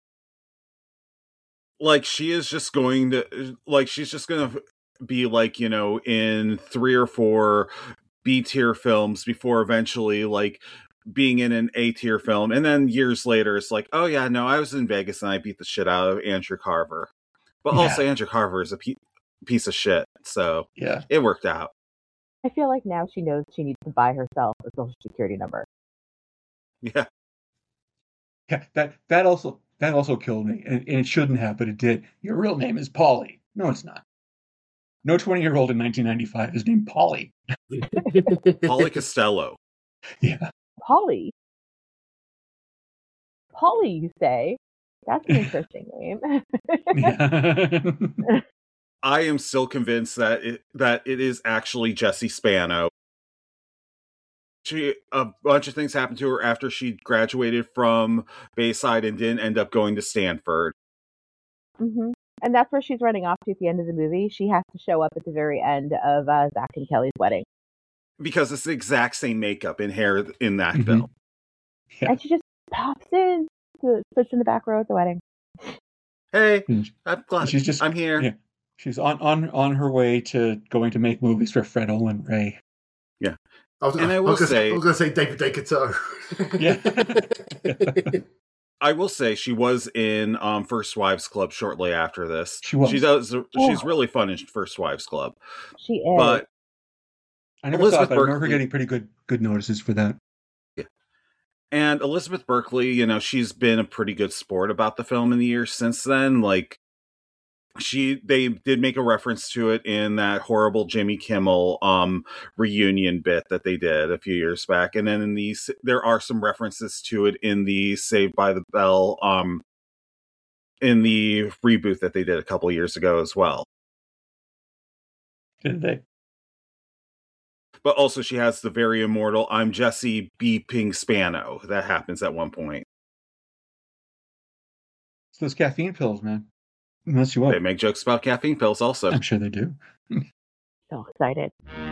Like, she is just going to, like, she's just going to be, like, you know, in three or four B-tier films before eventually, like, being in an A-tier film. And then years later, it's like, oh, yeah, no, I was in Vegas and I beat the shit out of Andrew Carver. But Yeah. also, Andrew Carver is a pe- piece of shit. So, Yeah. it worked out. I feel like now she knows she needs to buy herself a social security number. Yeah. Yeah, that, that also that also killed me. And, and it shouldn't have, but it did. Your real name is Polly. No, it's not. No twenty-year-old in nineteen ninety-five is named Polly. Polly Costello. Yeah. Polly? Polly, you say? That's an interesting name. Yeah. I am still convinced that it, that it is actually Jessie Spano. She a bunch of things happened to her after she graduated from Bayside and didn't end up going to Stanford. hmm And that's where she's running off to at the end of the movie. She has to show up at the very end of uh, Zach and Kelly's wedding. Because it's the exact same makeup and hair in that Mhm. film. Yeah. And she just pops in to sits in the back row at the wedding. Hey, And I'm glad she's just I'm here. Yeah. She's on, on, on her way to going to make movies for Fred Olin Ray. Yeah. I was, And I I will was gonna say- I was going to say David Decatur. Yeah. I will say she was in um, First Wives Club shortly after this. She was. She does. She's Oh. really fun in First Wives Club. She is. But I never Elizabeth thought, but I remember Berkley- getting pretty good good notices for that. and Elizabeth Berkley, you know, she's been a pretty good sport about the film in the years since then. Like, she they did make a reference to it in that horrible Jimmy Kimmel um reunion bit that they did a few years back, and then in these there are some references to it in the Saved by the Bell um in the reboot that they did a couple years ago as well. Did they? But also she has the very immortal "I'm Jesse beeping Spano" that happens at one point. It's those caffeine pills, man. Unless you They what? make jokes about caffeine pills also. I'm sure they do. So excited.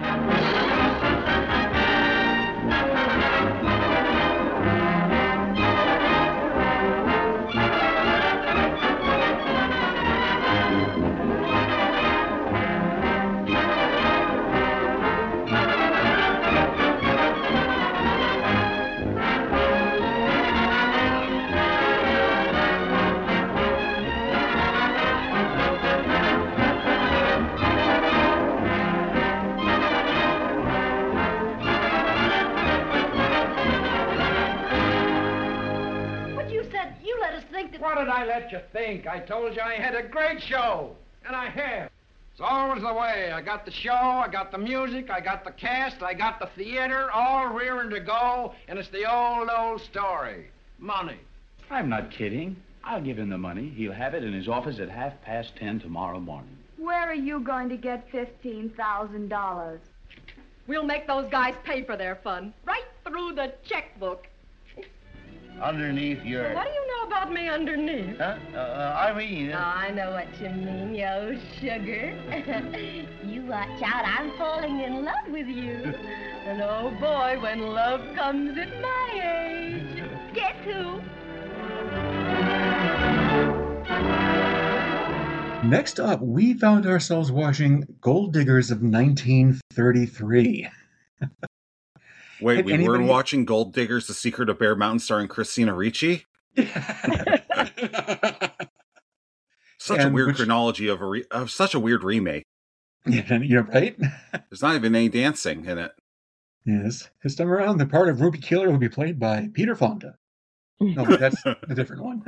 What did I let you think? I told you I had a great show, and I have. It's always the way. I got the show, I got the music, I got the cast, I got the theater, all rearing to go, and it's the old, old story. Money. I'm not kidding. I'll give him the money. He'll have it in his office at half past ten tomorrow morning. Where are you going to get fifteen thousand dollars? We'll make those guys pay for their fun, right through the checkbook. Underneath your... What do you know about me underneath? Huh? Uh, uh, I mean... Oh, I know what you mean, you old sugar. You watch out, I'm falling in love with you. And oh boy, when love comes at my age, guess who? Next up, we found ourselves watching Gold Diggers of nineteen thirty-three. Wait, Had we anybody... were watching Gold Diggers, The Secret of Bear Mountain starring Christina Ricci? Such and a weird which... chronology of a re... of such a weird remake. Yeah, you're right. There's not even any dancing in it. Yes. This time around, the part of Ruby Keeler will be played by Peter Fonda. No, that's a different one.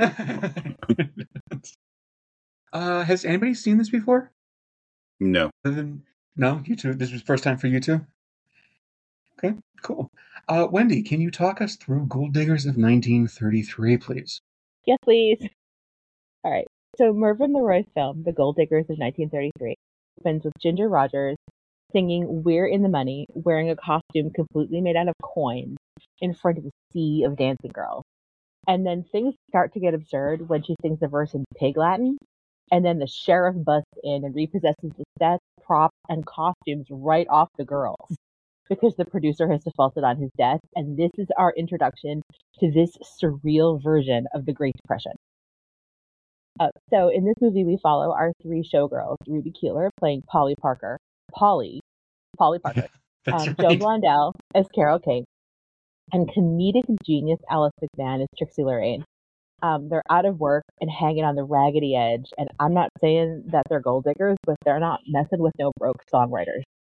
uh, has anybody seen this before? No. No? You two? This was the first time for you two? Okay, cool. Uh, Wendy, can you talk us through Gold Diggers of nineteen thirty-three, please? Yes, please. All right. So Mervyn LeRoy's film, The Gold Diggers of nineteen thirty-three, opens with Ginger Rogers singing We're in the Money, wearing a costume completely made out of coins in front of a sea of dancing girls. And then things start to get absurd when she sings the verse in Pig Latin, and then the sheriff busts in and repossesses the sets, props, and costumes right off the girls, because the producer has defaulted on his debt, and this is our introduction to this surreal version of the Great Depression. Uh, so in this movie, we follow our three showgirls, Ruby Keeler playing Polly Parker, Polly, Polly Parker, um, right. Joan Blondell as Carol Kate, and comedic genius Alice McMahon as Trixie Lorraine. Um, they're out of work and hanging on the raggedy edge, and I'm not saying that they're gold diggers, but they're not messing with no broke songwriters.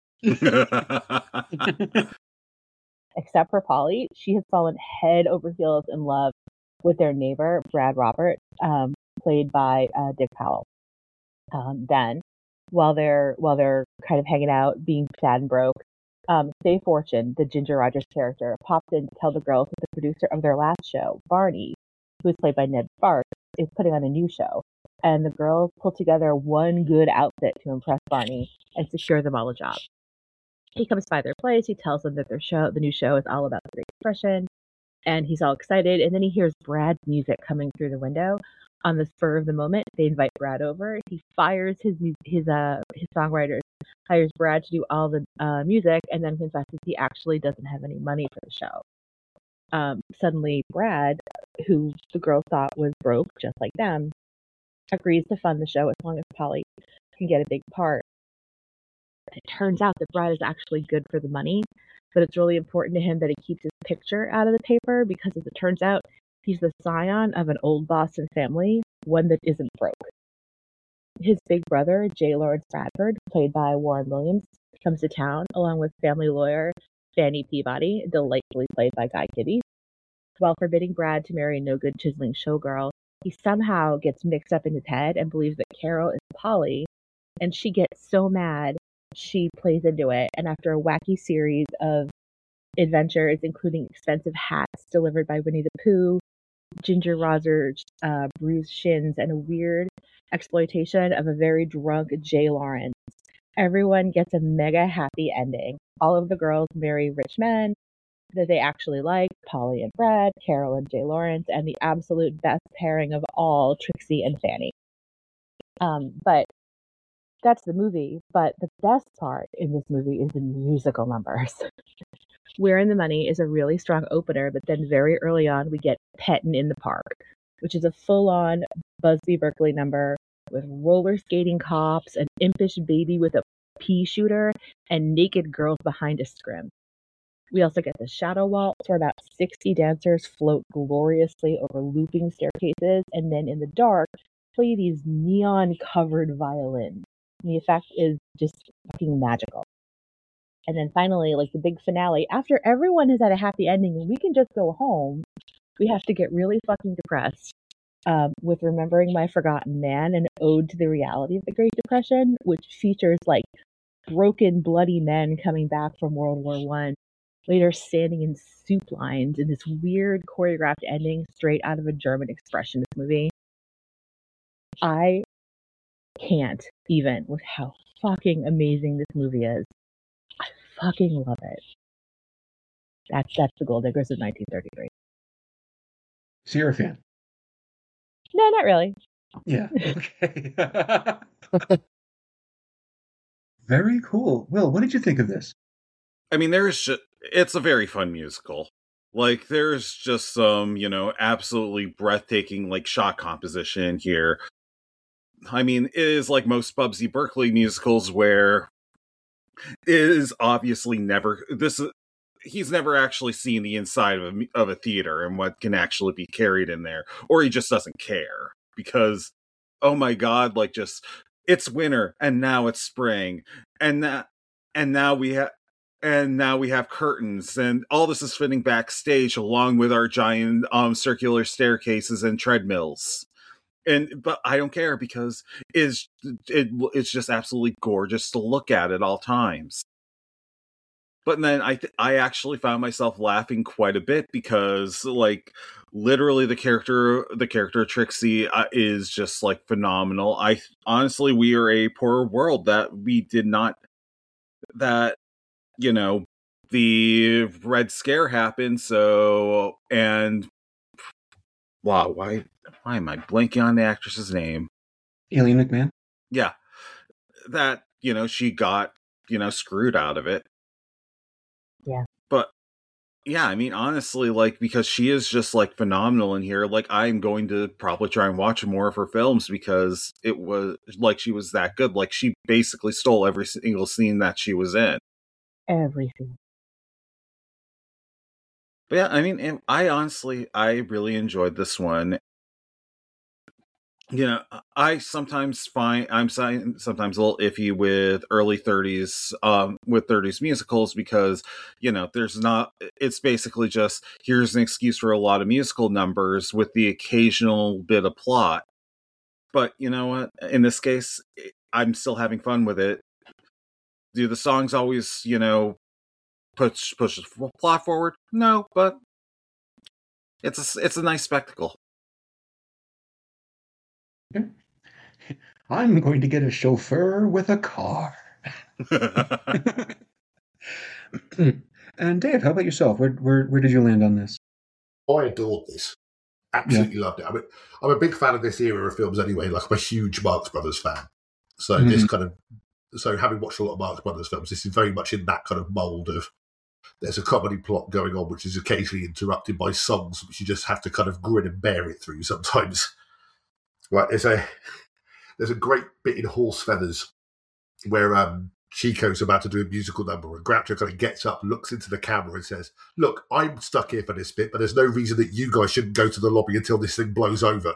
Except for Polly, she has fallen head over heels in love with their neighbor, Brad Robert, um, played by uh, Dick Powell. Um, then, while they're while they're kind of hanging out, being sad and broke, um, Faye Fortune, the Ginger Rogers character, pops in to tell the girls that the producer of their last show, Barney, who is played by Ned Sparks, is putting on a new show. And the girls pull together one good outfit to impress Barney and secure them all a job. He comes by their place. He tells them that their show, the new show, is all about the Great Depression, and he's all excited. And then he hears Brad's music coming through the window. On the spur of the moment, they invite Brad over. He fires his his uh his songwriters, hires Brad to do all the uh, music, and then confesses he actually doesn't have any money for the show. Um, suddenly, Brad, who the girls thought was broke, just like them, agrees to fund the show as long as Polly can get a big part. It turns out that Brad is actually good for the money, but it's really important to him that he keeps his picture out of the paper because, as it turns out, he's the scion of an old Boston family, one that isn't broke. His big brother, J. Lawrence Bradford, played by Warren Williams, comes to town along with family lawyer Fanny Peabody, delightfully played by Guy Kibbe. While forbidding Brad to marry a no-good chiseling showgirl, he somehow gets mixed up in his head and believes that Carol is Polly, and she gets so mad she plays into it, and after a wacky series of adventures, including expensive hats delivered by Winnie the Pooh, Ginger Rogers' uh, bruised shins, and a weird exploitation of a very drunk Jay Lawrence, everyone gets a mega happy ending. All of the girls marry rich men that they actually like, Polly and Brad, Carol and Jay Lawrence, and the absolute best pairing of all, Trixie and Fanny. Um, but that's the movie. But the best part in this movie is the musical numbers. Where in the Money is a really strong opener, but then very early on we get Pettin' in the Park, which is a full-on Busby Berkeley number with roller skating cops, an impish baby with a pea shooter, and naked girls behind a scrim. We also get the Shadow Waltz, where about sixty dancers float gloriously over looping staircases, and then in the dark play these neon-covered violins. The effect is just fucking magical. And then finally, like the big finale, after everyone has had a happy ending and we can just go home, we have to get really fucking depressed um, with Remembering My Forgotten Man, an ode to the reality of the Great Depression, which features like broken, bloody men coming back from World War One, later standing in soup lines in this weird choreographed ending straight out of a German expressionist movie. I can't even with how fucking amazing this movie is. I fucking love it. That's that's the Gold Diggers of nineteen thirty-three. So you're a fan? No, not really. Yeah. Okay. Very cool. Will, what did you think of this? I mean, there's just, it's a very fun musical. Like, there's just some, you know, absolutely breathtaking, like, shot composition here. I mean, it is like most Busby Berkeley musicals where it is obviously never, this is, he's never actually seen the inside of a, of a theater and what can actually be carried in there, or he just doesn't care because, oh my God, like just, it's winter and now it's spring and that, and now we have, and now we have curtains and all this is fitting backstage along with our giant um, circular staircases and treadmills. And, but I don't care because it's, it, it's just absolutely gorgeous to look at at all times. But then I th- I actually found myself laughing quite a bit because, like, literally the character the character Trixie uh, is just like phenomenal. I honestly, we are a poor world that we did not that you know the Red Scare happened. So and wow, why why am I blanking on the actress's name? Aileen McMahon. Yeah, that you know she got you know screwed out of it. Yeah. But yeah, I mean, honestly, like, because she is just like phenomenal in here, like, I'm going to probably try and watch more of her films because it was like she was that good. Like, she basically stole every single scene that she was in. Everything. But yeah, I mean, I honestly, I really enjoyed this one. You know, I sometimes find I'm sometimes a little iffy with early thirties, um, with thirties musicals because, you know, there's not, it's basically just, here's an excuse for a lot of musical numbers with the occasional bit of plot. But you know what? In this case, I'm still having fun with it. Do the songs always, you know, push, push the plot forward? No, but it's a, it's a nice spectacle. I'm going to get a chauffeur with a car. And Dave, how about yourself? Where where where did you land on this? I adored this. Absolutely yeah. loved it. I mean, I'm a big fan of this era of films anyway. Like, I'm a huge Marx Brothers fan. So mm-hmm. this kind of, so having watched a lot of Marx Brothers films, this is very much in that kind of mould of, there's a comedy plot going on which is occasionally interrupted by songs which you just have to kind of grin and bear it through sometimes. Right, there's a there's a great bit in Horse Feathers where um, Chico's about to do a musical number and Groucho kind of gets up, looks into the camera and says, look, I'm stuck here for this bit, but there's no reason that you guys shouldn't go to the lobby until this thing blows over.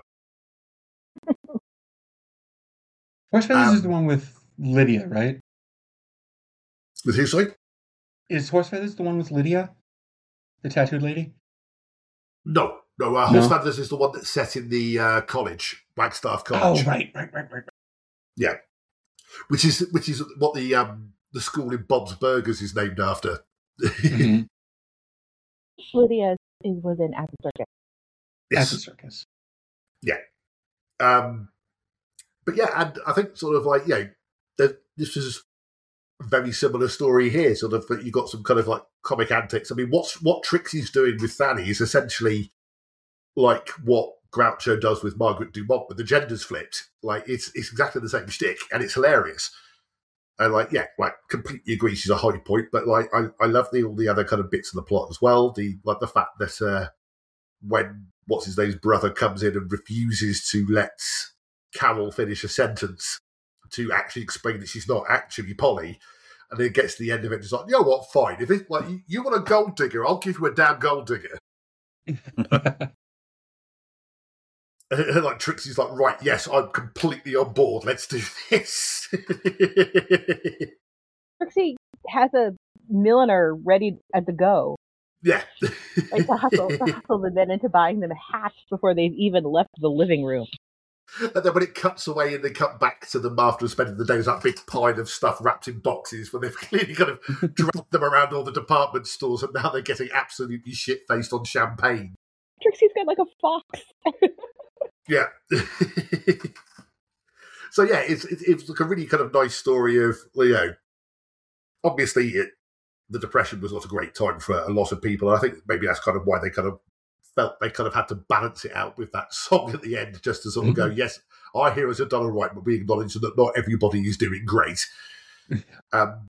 Horse Feathers um, is the one with Lydia, right? With who, sorry? Is Horse Feathers the one with Lydia? The tattooed lady? No. No, uh, Horse no. Feathers is the one that's set in the uh, college, Blackstaff College. Oh, right, right, right, right. Yeah. Which is which is what the um, the school in Bob's Burgers is named after. Mm-hmm. Lydia was in At the Circus. Yes. At the Circus. Yeah. Um, but yeah, and I think sort of like, you know, this is a very similar story here. Sort of, you got some kind of like comic antics. I mean, what's what Trixie's doing with Fanny is essentially like what Groucho does with Margaret Dumont, but the gender's flipped. Like, it's it's exactly the same shtick, and it's hilarious. And, like, yeah, like, completely agree she's a high point, but, like, I, I love the all the other kind of bits of the plot as well. The Like, the fact that uh, when, what's-his-name's brother comes in and refuses to let Carol finish a sentence to actually explain that she's not actually Polly, and then it gets to the end of it, and it's like, you know what, fine. If it, like, you, you want a gold digger, I'll give you a damn gold digger. And like Trixie's like, right, yes, I'm completely on board. Let's do this. Trixie has a milliner ready at the go. Yeah. Like to hustle, to hustle the men into buying them hats before they've even left the living room. And then when it cuts away and they cut back to them after spending the day, there's that big pile of stuff wrapped in boxes where they've clearly kind of dropped them around all the department stores, and now they're getting absolutely shit-faced on champagne. Trixie's got like a fox. Yeah. So yeah, it's it's it's like a really kind of nice story of, you know, obviously it, the Depression was not a great time for a lot of people. And I think maybe that's kind of why they kind of felt they kind of had to balance it out with that song at the end, just to sort of mm-hmm. go, yes, our heroes have done all right, but we acknowledge that not everybody is doing great. um,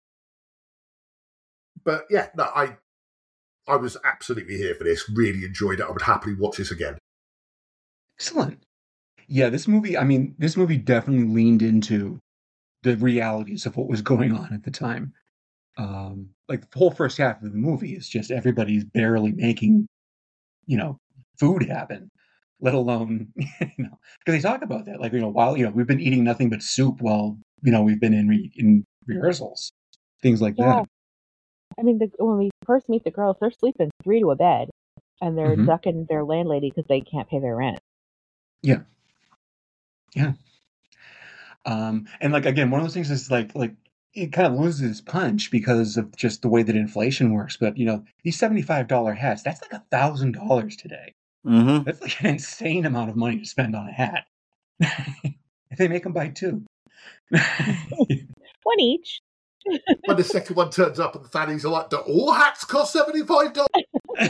but yeah, no, I I was absolutely here for this. Really enjoyed it. I would happily watch this again. Excellent. Yeah, this movie, I mean, this movie definitely leaned into the realities of what was going on at the time. Um, like, the whole first half of the movie is just everybody's barely making, you know, food happen, let alone, you know, because they talk about that. Like, you know, while, you know, we've been eating nothing but soup while, you know, we've been in re- in rehearsals, things like yeah. that. I mean, the, when we first meet the girls, they're sleeping three to a bed, and they're Mhm. ducking their landlady because they can't pay their rent. Yeah. Yeah. Um, and like, again, one of those things is like, like it kind of loses its punch because of just the way that inflation works. But, you know, these seventy-five dollars hats, that's like a thousand dollars today. Mm-hmm. That's like an insane amount of money to spend on a hat. If they make them buy two. One each. When the second one turns up and the fannies are like, do all hats cost seventy-five dollars?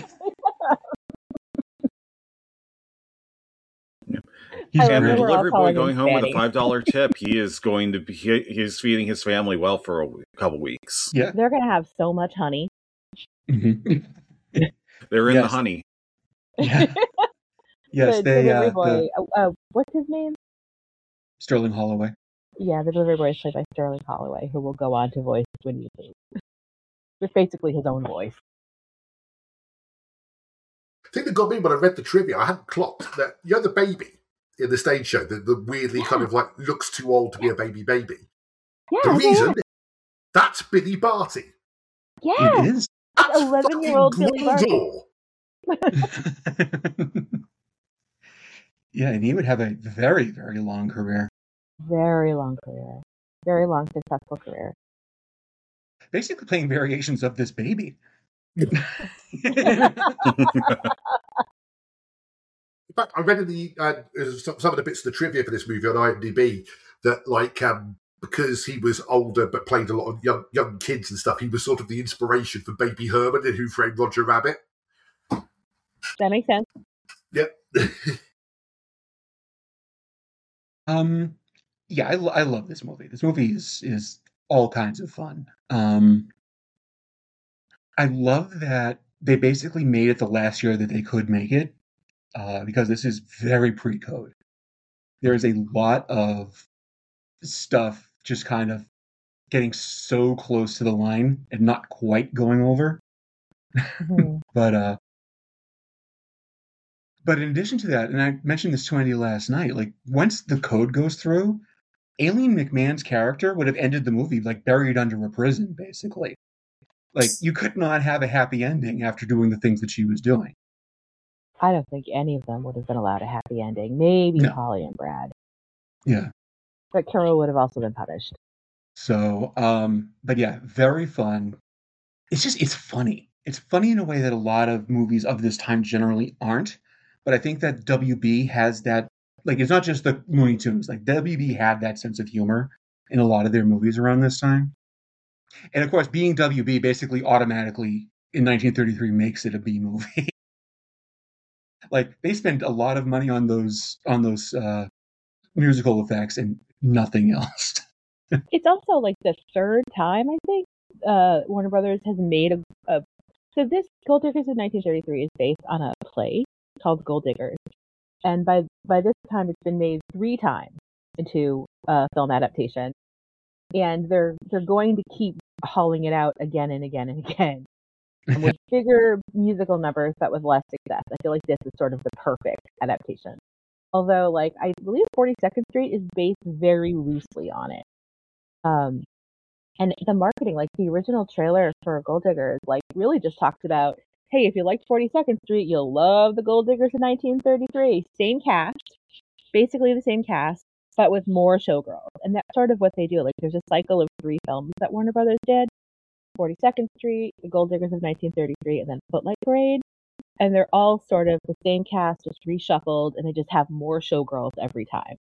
He's And the great. delivery boy going home with a Fanny. five dollar tip, he is going to be, he, he's feeding his family well for a couple weeks. Yeah. They're going to have so much honey. Mhm. They're in the Yes. honey. Yeah. Yes, the they, delivery uh, boy, the uh, uh, what's his name? Sterling Holloway. Yeah, the delivery boy is played by Sterling Holloway, who will go on to voice Winnie the Pooh. It's basically his own voice. The thing that got me when I read the trivia, I hadn't clocked that, you know, the baby in the stage show, the, the weirdly kind of like looks too old to be a baby baby. Yeah, The yeah, reason, that's Billy Barty. yeah. It is. That's eleven-year-old fucking Billy Barty. Gwildor. Yeah, and he would have a very, very long career. Very long career. Very long, successful career. Basically playing variations of this baby. In fact, I read in the uh, some some of the bits of the trivia for this movie on IMDb that, like, um, because he was older but played a lot of young young kids and stuff, he was sort of the inspiration for Baby Herman in Who Framed Roger Rabbit. That makes sense. Yep. Um, yeah, I, lo- I love this movie. This movie is is all kinds of fun. Um, I love that they basically made it the last year that they could make it, uh, because this is very pre-code. There is a lot of stuff just kind of getting so close to the line and not quite going over. Mhm. But uh, but in addition to that, and I mentioned this to Andy last night, like once the code goes through, Aileen McMahon's character would have ended the movie like buried under a prison, basically. Like you could not have a happy ending after doing the things that she was doing. I don't think any of them would have been allowed a happy ending. Maybe No. Polly and Brad. Yeah. But Carol would have also been punished. So, um, but yeah, very fun. It's just, it's funny. It's funny in a way that a lot of movies of this time generally aren't. But I think that W B has that, like, it's not just the Looney Tunes. Like, W B had that sense of humor in a lot of their movies around this time. And of course, being W B basically automatically in nineteen thirty-three makes it a B movie. Like they spent a lot of money on those on those uh, musical effects and nothing else. It's also like the third time I think uh, Warner Brothers has made a, a. So this Gold Diggers of nineteen thirty-three is based on a play called Gold Diggers, and by by this time it's been made three times into a film adaptation, and they're they're going to keep hauling it out again and again and again. And with bigger musical numbers, but with less success. I feel like this is sort of the perfect adaptation. Although, like, I believe forty-second Street is based very loosely on it. Um, and the marketing, like the original trailer for Gold Diggers, like really just talks about, hey, if you liked forty-second Street, you'll love the Gold Diggers of nineteen thirty-three. Same cast, basically the same cast, but with more showgirls. And that's sort of what they do. Like, there's a cycle of three films that Warner Brothers did. forty-second Street, The Gold Diggers of nineteen thirty-three, and then Footlight Parade. And they're all sort of the same cast, just reshuffled, and they just have more showgirls every time.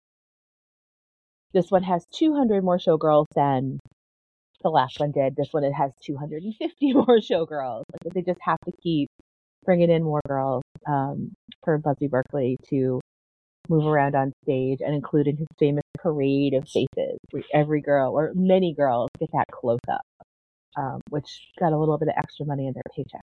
This one has two hundred more showgirls than the last one did. This one, it has two hundred fifty more showgirls. Like, they just have to keep bringing in more girls um, for Busby Berkeley to move around on stage and include in his famous parade of faces, where every girl, or many girls, get that close-up. Um, which got a little bit of extra money in their paycheck.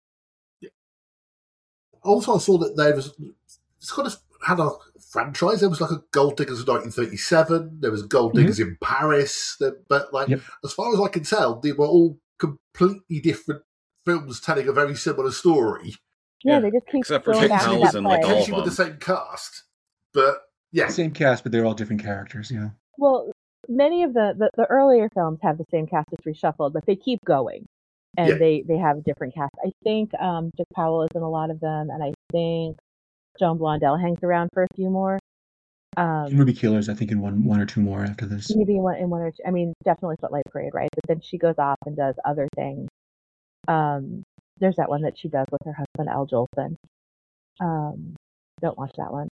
Also, I saw that there was, it's kind of had a franchise. There was like a Gold Diggers of nineteen thirty-seven. There was Gold Diggers mm-hmm. in Paris. But like, yep. as far as I can tell, they were all completely different films telling a very similar story. Yeah, yeah. They just keep except for going back to that like all with the same cast. But yeah, same cast, but they're all different characters. Yeah. Well. Many of the, the, the earlier films have the same cast as reshuffled, but they keep going, and yeah. they, they have a different cast. I think um, Dick Powell is in a lot of them, and I think Joan Blondell hangs around for a few more. Um, Ruby Keeler's, I think, in one one or two more after this. Maybe in one, in one or two. I mean, definitely Footlight Parade, right? But then she goes off and does other things. Um, there's that one that she does with her husband, Al Jolson. Um, don't watch that one.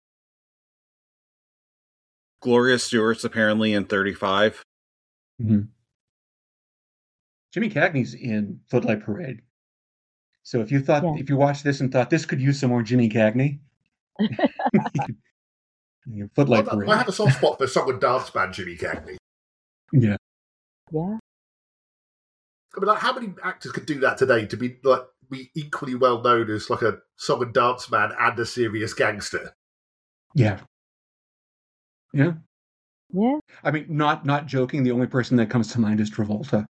Gloria Stewart's apparently in thirty-five. Mm-hmm. Jimmy Cagney's in Footlight Parade. So if you thought, yeah. if you watched this and thought this could use some more Jimmy Cagney, Footlight well, Parade. I have a soft spot for someone dance band Jimmy Cagney. Yeah. Yeah. I mean, like, how many actors could do that today to be like be equally well known as like a someone dance man and a serious gangster? Yeah. Yeah. Yeah. I mean, not not joking. The only person that comes to mind is Travolta.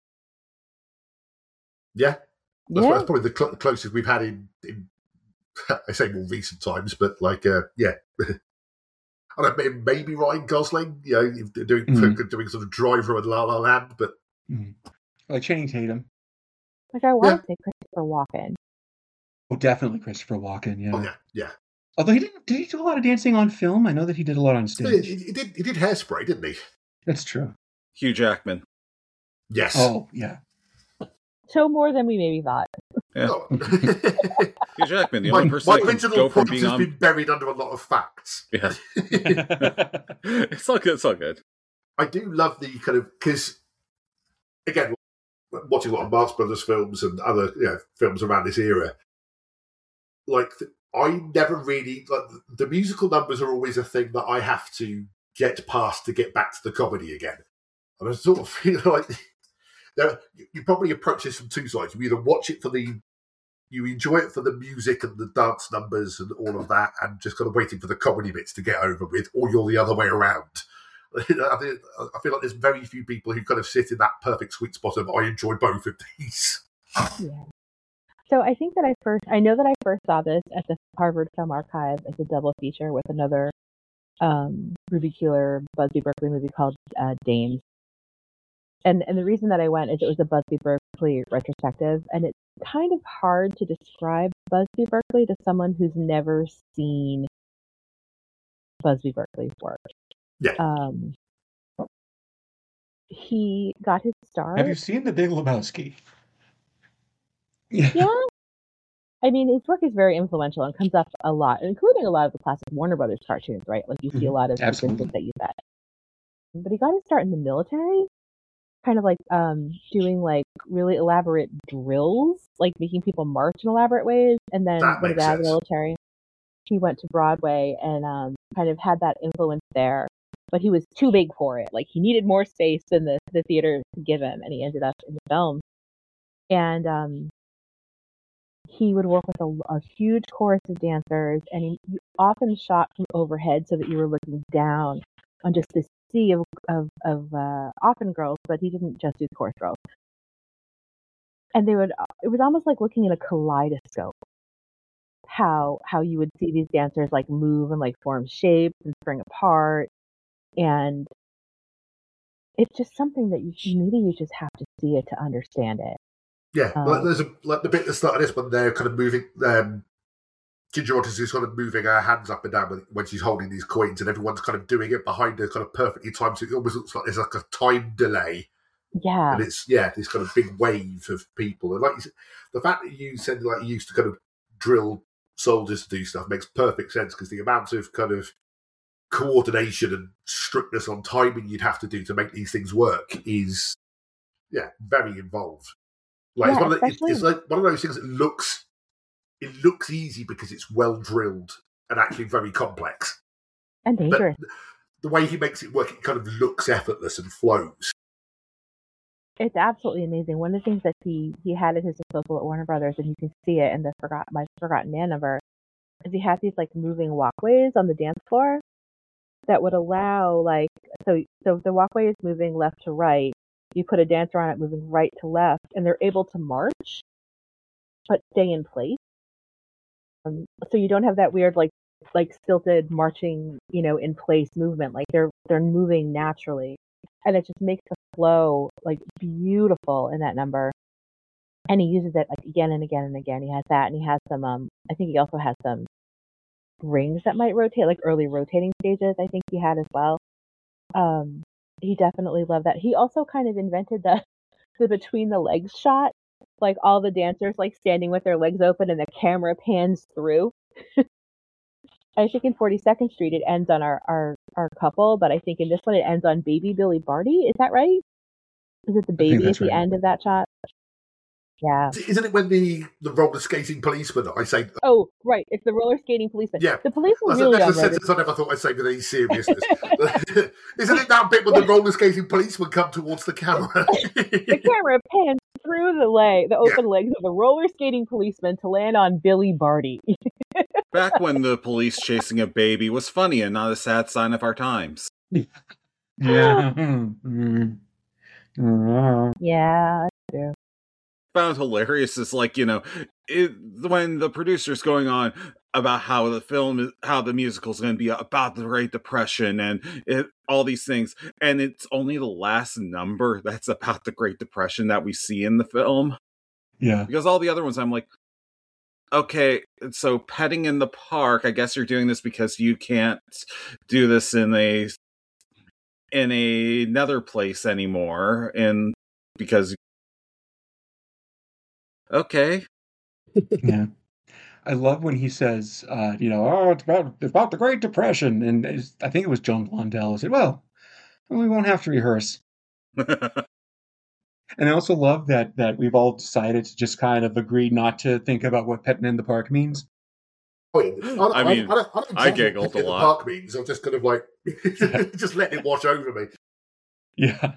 Yeah. That's, yeah. that's probably the cl- closest we've had in, in, I say more recent times, but like, uh, yeah. I don't know, maybe Ryan Gosling, you know, doing, mm. doing sort of Driver and La La Land, but. Mm. Like Channing Tatum. Like, I want to say Christopher Walken. Oh, definitely Christopher Walken, yeah. Oh, yeah, yeah. Although he didn't, did he do a lot of dancing on film? I know that he did a lot on stage. He, he did. He did Hairspray, didn't he? That's true. Hugh Jackman. Yes. Oh yeah. So more than we maybe thought. Yeah. Oh. Hugh Jackman, the my, only person my that can go from being has on. been buried under a lot of facts. Yeah. It's all good. It's all good. I do love the kind of because again, watching a lot of Marx Brothers films and other you know, films around this era, like. The, I never really like the musical numbers are always a thing that I have to get past to get back to the comedy again. And I sort of feel like there, you probably approach this from two sides. You either watch it for the, you enjoy it for the music and the dance numbers and all of that, and just kind of waiting for the comedy bits to get over with, or you're the other way around. I feel, I feel like there's very few people who kind of sit in that perfect sweet spot of I enjoy both of these. Yeah. So I think that I first, I know that I first saw this at the Harvard Film Archive as a double feature with another um, Ruby Keeler, Busby Berkeley movie called uh, Dames. And and the reason that I went is it was a Busby Berkeley retrospective, and it's kind of hard to describe Busby Berkeley to someone who's never seen Busby Berkeley's work. Yeah. Um, he got his start. Have you seen The Big Lebowski? Yeah. yeah. I mean, his work is very influential and comes up a lot, including a lot of the classic Warner Brothers cartoons, right? Like you see a lot of statistics that use that. But he got his start in the military, kind of like um, doing like really elaborate drills, like making people march in elaborate ways, and then that when he got out of the military, he went to Broadway and um, kind of had that influence there. But he was too big for it. Like, he needed more space than the, the theater could give him, and he ended up in the film. And um, he would work with a, a huge chorus of dancers, and he, he often shot from overhead so that you were looking down on just this sea of of, of uh, often girls, but he didn't just do chorus girls. And they would, it was almost like looking in a kaleidoscope. How how you would see these dancers like move and like form shapes and spring apart, and it's just something that you maybe you just have to see it to understand it. Yeah, Um, like there's a like the bit at the start of this one, they're kind of moving. Um, Ginger Rogers is kind of moving her hands up and down when, when she's holding these coins, and everyone's kind of doing it behind her, kind of perfectly timed. So it almost looks like there's like a time delay. Yeah, And it's yeah, this kind of big wave of people, and like you said, the fact that you said like you used to kind of drill soldiers to do stuff makes perfect sense, because the amount of kind of coordination and strictness on timing you'd have to do to make these things work is yeah very involved. Like it's, Yeah, one of the, it's, especially- it's like one of those things that looks it looks easy because it's well drilled and actually very complex. and dangerous. But the way he makes it work, it kind of looks effortless and flows. It's absolutely amazing. One of the things that he he had at his disposal at Warner Brothers, and you can see it in the forgot my Forgotten Man number, is he had these like moving walkways on the dance floor that would allow like so so if the walkway is moving left to right, you put a dancer on it moving right to left, and they're able to march but stay in place. Um, so you don't have that weird like like stilted marching, you know, in place movement. Like they're they're moving naturally, and it just makes the flow like beautiful in that number. And he uses it like again and again and again. He has that, and he has some. Um, I think he also has some rings that might rotate, like early rotating stages. I think he had as well. Um, he definitely loved that. He also kind of invented the the between the legs shot, like all the dancers like standing with their legs open, and the camera pans through. I think in forty-second Street it ends on our, our, our couple, but I think in this one it ends on baby Billy Barty. Is that right? Is it the baby at that's the right. end of that shot? Yeah. Isn't it when the, the roller skating policeman, I say, Oh, right. It's the roller skating policeman. yeah, The police were that's, really a, that's a unready. sentence I never thought I'd say with any seriousness. Isn't it that bit when the roller skating policeman come towards the camera? The camera pans through the leg, the open legs of the roller skating policeman to land on Billy Barty. Back when the police chasing a baby was funny and not a sad sign of our times. Yeah. Mm. Mm. Yeah, that's true. Found hilarious is like, you know, it, when the producer's going on about how the film is, how the musical is going to be about the Great Depression and it, all these things, and it's only the last number that's about the Great Depression that we see in the film. Yeah. Because all the other ones, I'm like, okay, so petting in the park, I guess you're doing this because you can't do this in a in a, another place anymore, and because okay. Yeah. I love when he says, uh, you know, oh, it's about, it's about the Great Depression. And it's, I think it was Joan Blondell who said, well, we won't have to rehearse. And I also love that that we've all decided to just kind of agree not to think about what petting in the park means. Oh, yeah. I, don't- I mean, I, don't, I, don't I exactly giggled what a petting in the lot. park means. I'm just kind of like, just letting it wash over me. Yeah.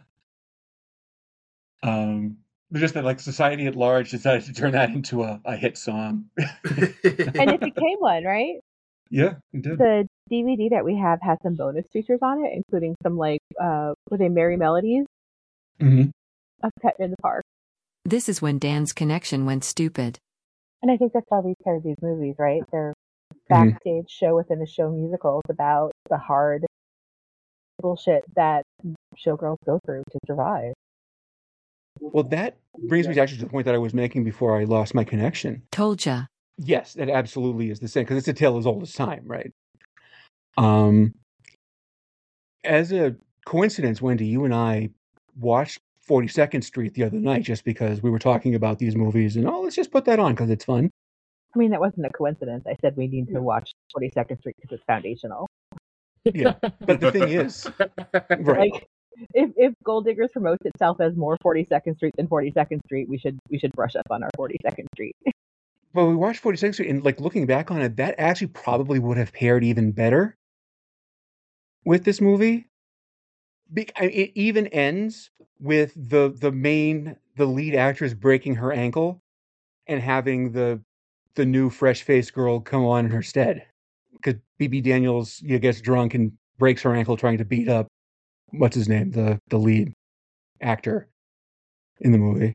Um, but just that, like, society at large decided to turn that into a, a hit song. And it became one, right? Yeah, it did. The D V D that we have has some bonus features on it, including some like uh were they Merry Melodies Mm-hmm. of Petting in the Park. This is when Dan's connection went stupid. And I think that's why we started these movies, right? They're Mhm. backstage show within the show musicals about the hard bullshit that showgirls go through to survive. Well, that brings me actually to the point that I was making before I lost my connection. Told ya. Yes, it absolutely is the same, because it's a tale as old as time, right? Um, as a coincidence, Wendy, you and I watched forty-second Street the other night just because we were talking about these movies, and oh, let's just put that on because it's fun. I mean, that wasn't a coincidence. I said we need to watch forty-second Street because it's foundational. Yeah, but the thing is, right? Like, if if Gold Diggers promotes itself as more forty-second Street than forty-second Street, we should we should brush up on our forty-second Street. but we watched forty-second Street, and like looking back on it, that actually probably would have paired even better with this movie. Be- I- It even ends with the the main the lead actress breaking her ankle and having the the new fresh faced girl come on in her stead, because B B Daniels, you know, gets drunk and breaks her ankle trying to beat up what's his name, the the lead actor in the movie,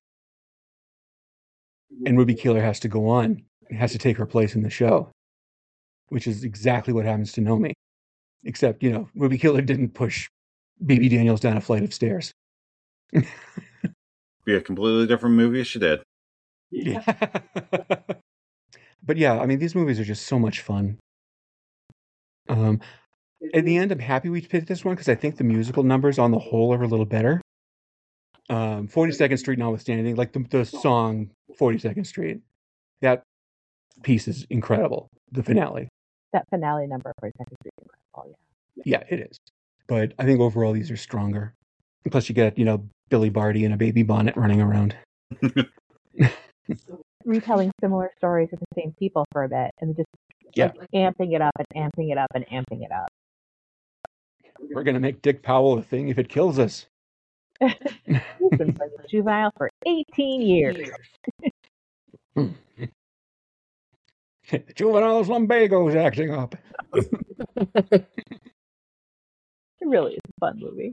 and Ruby Keeler has to go on, has to take her place in the show, which is exactly what happens to Nomi, except you know Ruby Keeler didn't push B B Daniels down a flight of stairs. Be a completely different movie if she did. Yeah. But yeah, I mean, these movies are just so much fun. Um, in the end, I'm happy we picked this one because I think the musical numbers on the whole are a little better. Um, forty-second Street notwithstanding, like the, the song forty-second Street, that piece is incredible. The finale. That finale number for forty-second Street is incredible, yeah. Yeah, it is. But I think overall these are stronger. Plus you get, you know, Billy Barty in a baby bonnet running around. Retelling similar stories with the same people for a bit and just Yeah. like, amping it up and amping it up and amping it up. We're going to make Dick Powell a thing if it kills us. He's been playing Juvenile for eighteen years. The Juvenile's lumbago's acting up. It really is a fun movie.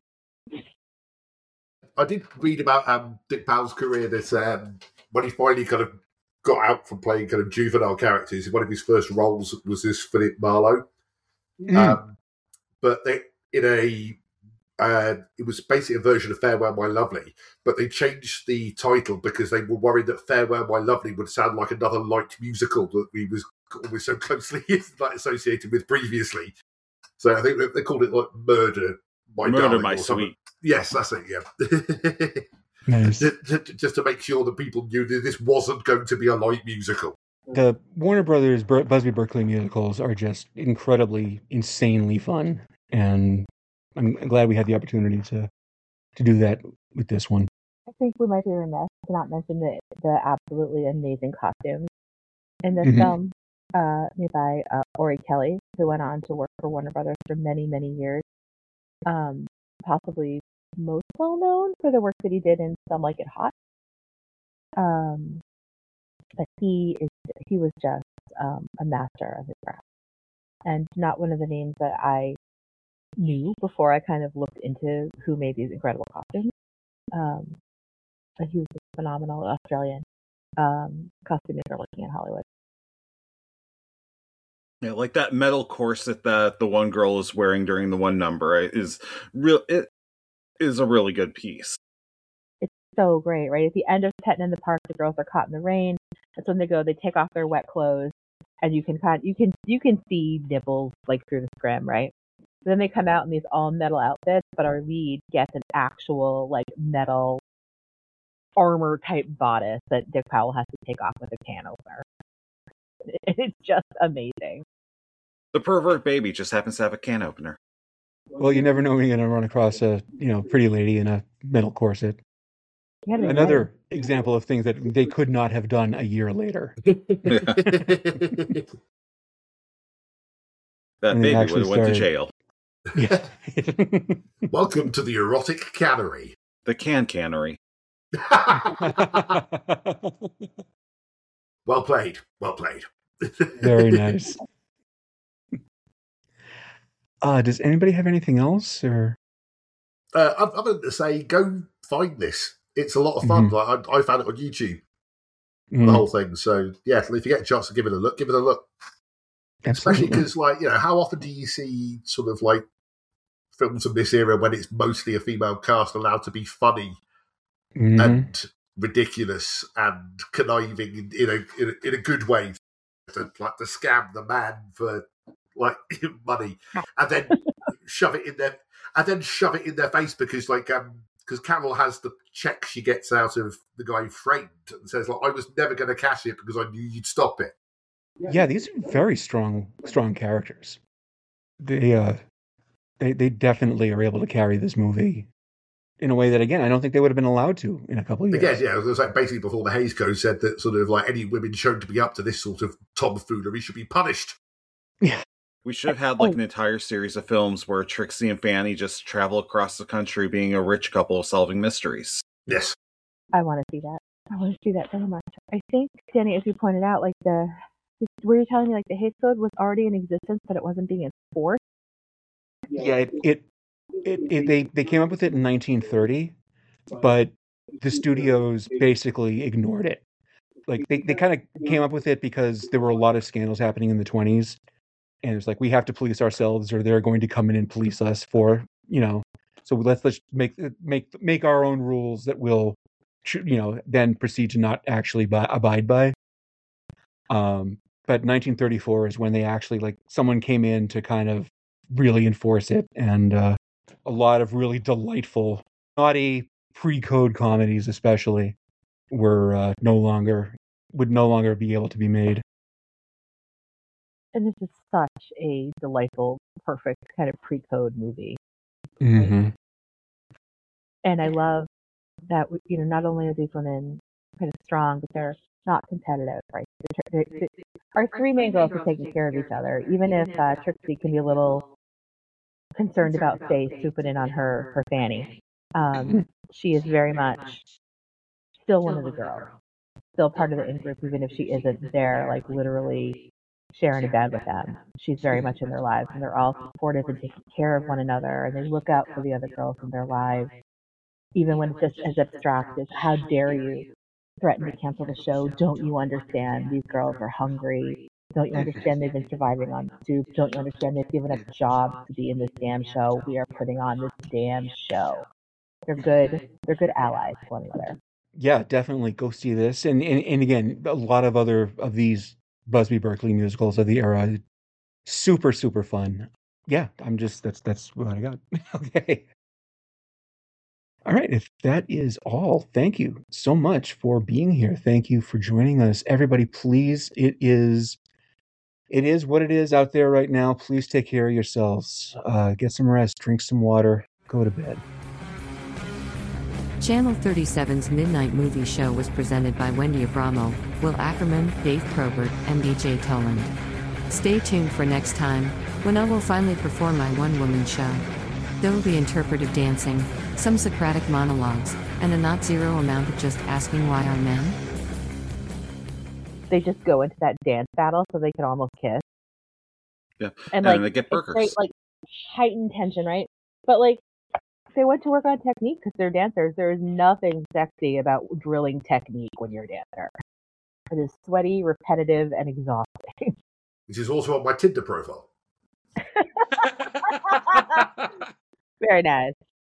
I did read about um, Dick Powell's career that um, when he finally kind of got out from playing kind of juvenile characters, one of his first roles was this Philip Marlowe. Mm. Um, but they, in a, uh, it was basically a version of Farewell My Lovely, but they changed the title because they were worried that Farewell My Lovely would sound like another light musical that we was always so closely like, associated with previously. So I think they called it like Murder My Murder Darling My or something. Sweet. Yes, that's it, yeah. Nice. Just to make sure that people knew that this wasn't going to be a light musical. The Warner Brothers Bur- Busby Berkeley musicals are just incredibly, insanely fun. And I'm glad we had the opportunity to, to do that with this one. I think we might be remiss to not mention the, the absolutely amazing costumes in this Mhm. film, uh, made by uh, Ori Kelly, who went on to work for Warner Brothers for many, many years. Um, possibly most well known for the work that he did in Some Like It Hot. Um, but he is he was just um, a master of his craft, and not one of the names that I knew before I kind of looked into who made these incredible costumes. Um, but he was a phenomenal Australian um, costume maker working in Hollywood. Yeah, like that metal corset that the one girl is wearing during the one number is real. It is a really good piece. It's so great, right? At the end of Petting in the Park, the girls are caught in the rain. That's when they go. They take off their wet clothes, and you can kind you can you can see nipples like through the scrim, right? Then they come out in these all metal outfits, but our lead gets an actual like metal armor type bodice that Dick Powell has to take off with a can opener. It's just amazing. The pervert baby just happens to have a can opener. Well, you never know when you're going to run across a, you know, pretty lady in a metal corset. Yeah, they're Another example of things that they could not have done a year later. That And they baby would actually have went to started- jail. Yeah. Welcome to the erotic cannery. The can cannery. Well played. Well played. Very nice. Uh, does anybody have anything else, or Uh, I'm, I'm going to say, go find this. It's a lot of fun. Mhm. Like I, I found it on YouTube, Mm, the whole thing. So yeah, if you get a chance to give it a look, give it a look. Especially absolutely. because, like, you know, how often do you see sort of like films of this era when it's mostly a female cast allowed to be funny Mhm. and ridiculous and conniving in, in a in a in a good way, to, like to scam the man for like money, and then shove it in their and then shove it in their face because like um because Carol has the check she gets out of the guy framed and says like I was never going to cash it because I knew you'd stop it. Yeah, these are very strong, strong characters. They, uh, they, they definitely are able to carry this movie in a way that, again, I don't think they would have been allowed to in a couple of years. Again, yeah, it was like basically before the Hays Code said that sort of like any women shown to be up to this sort of tomfoolery should be punished. Yeah. We should have had like an entire series of films where Trixie and Fanny just travel across the country being a rich couple solving mysteries. Yes. I want to see that. I want to see that very much. I think, Danny, as you pointed out, like the, were you telling me like the Hays Code was already in existence, but it wasn't being enforced? Yeah, it, it, it, it they, they came up with it in nineteen thirty, but the studios basically ignored it. Like they, they kind of came up with it because there were a lot of scandals happening in the twenties. And it's like, we have to police ourselves or they're going to come in and police us for, you know, so let's, let's make, make, make our own rules that will, you know, then proceed to not actually buy, abide by. Um, but nineteen thirty-four is when they actually, like, someone came in to kind of really enforce it. And uh, a lot of really delightful, naughty pre-code comedies especially were uh, no longer, would no longer be able to be made. And this is such a delightful, perfect kind of pre-code movie. Mm-hmm. And I love that, you know, not only are these women kind of strong, but they're not competitive, right? They're, they're, they're, our three main girls are taking care of each other, even if uh, Trixie can be a little concerned about Faye swooping in on her, her Fanny. Um, she is very much still one of the girls, still part of the in-group, even if she isn't there, like literally sharing a bed with them. She's very much in their lives, and they're all supportive and taking care of one another, and they look out for the other girls in their lives, even when it's just as abstract as, how dare you threaten to cancel the show? Don't you understand these girls are hungry? Don't you understand they've been surviving on soup? Don't you understand they've given up jobs to be in this damn show? We are putting on this damn show. They're good. They're good allies to one another. Yeah, definitely go see this. And, and and again, a lot of other of these Busby Berkeley musicals of the era, super super fun. Yeah, I'm just that's that's what I got. Okay. All right, if that is all, thank you so much for being here. Thank you for joining us, everybody. Please, it is it is what it is out there right now. Please take care of yourselves. Uh, get some rest, drink some water, go to bed. Channel thirty-seven's Midnight Movie Show was presented by Wendy Abramo, Will Ackerman, Dave Probert, and B J Toland. Stay tuned for next time, when I will finally perform my one-woman show. There will be interpretive dancing, some Socratic monologues, and a not zero amount of just asking why are men? They just go into that dance battle so they can almost kiss. Yeah, and, and like they get burgers. Great, like heightened tension, right? But like they went to work on technique because they're dancers. There is nothing sexy about drilling technique when you're a dancer. It is sweaty, repetitive, and exhausting. Which is also on my Tinder profile. Very nice.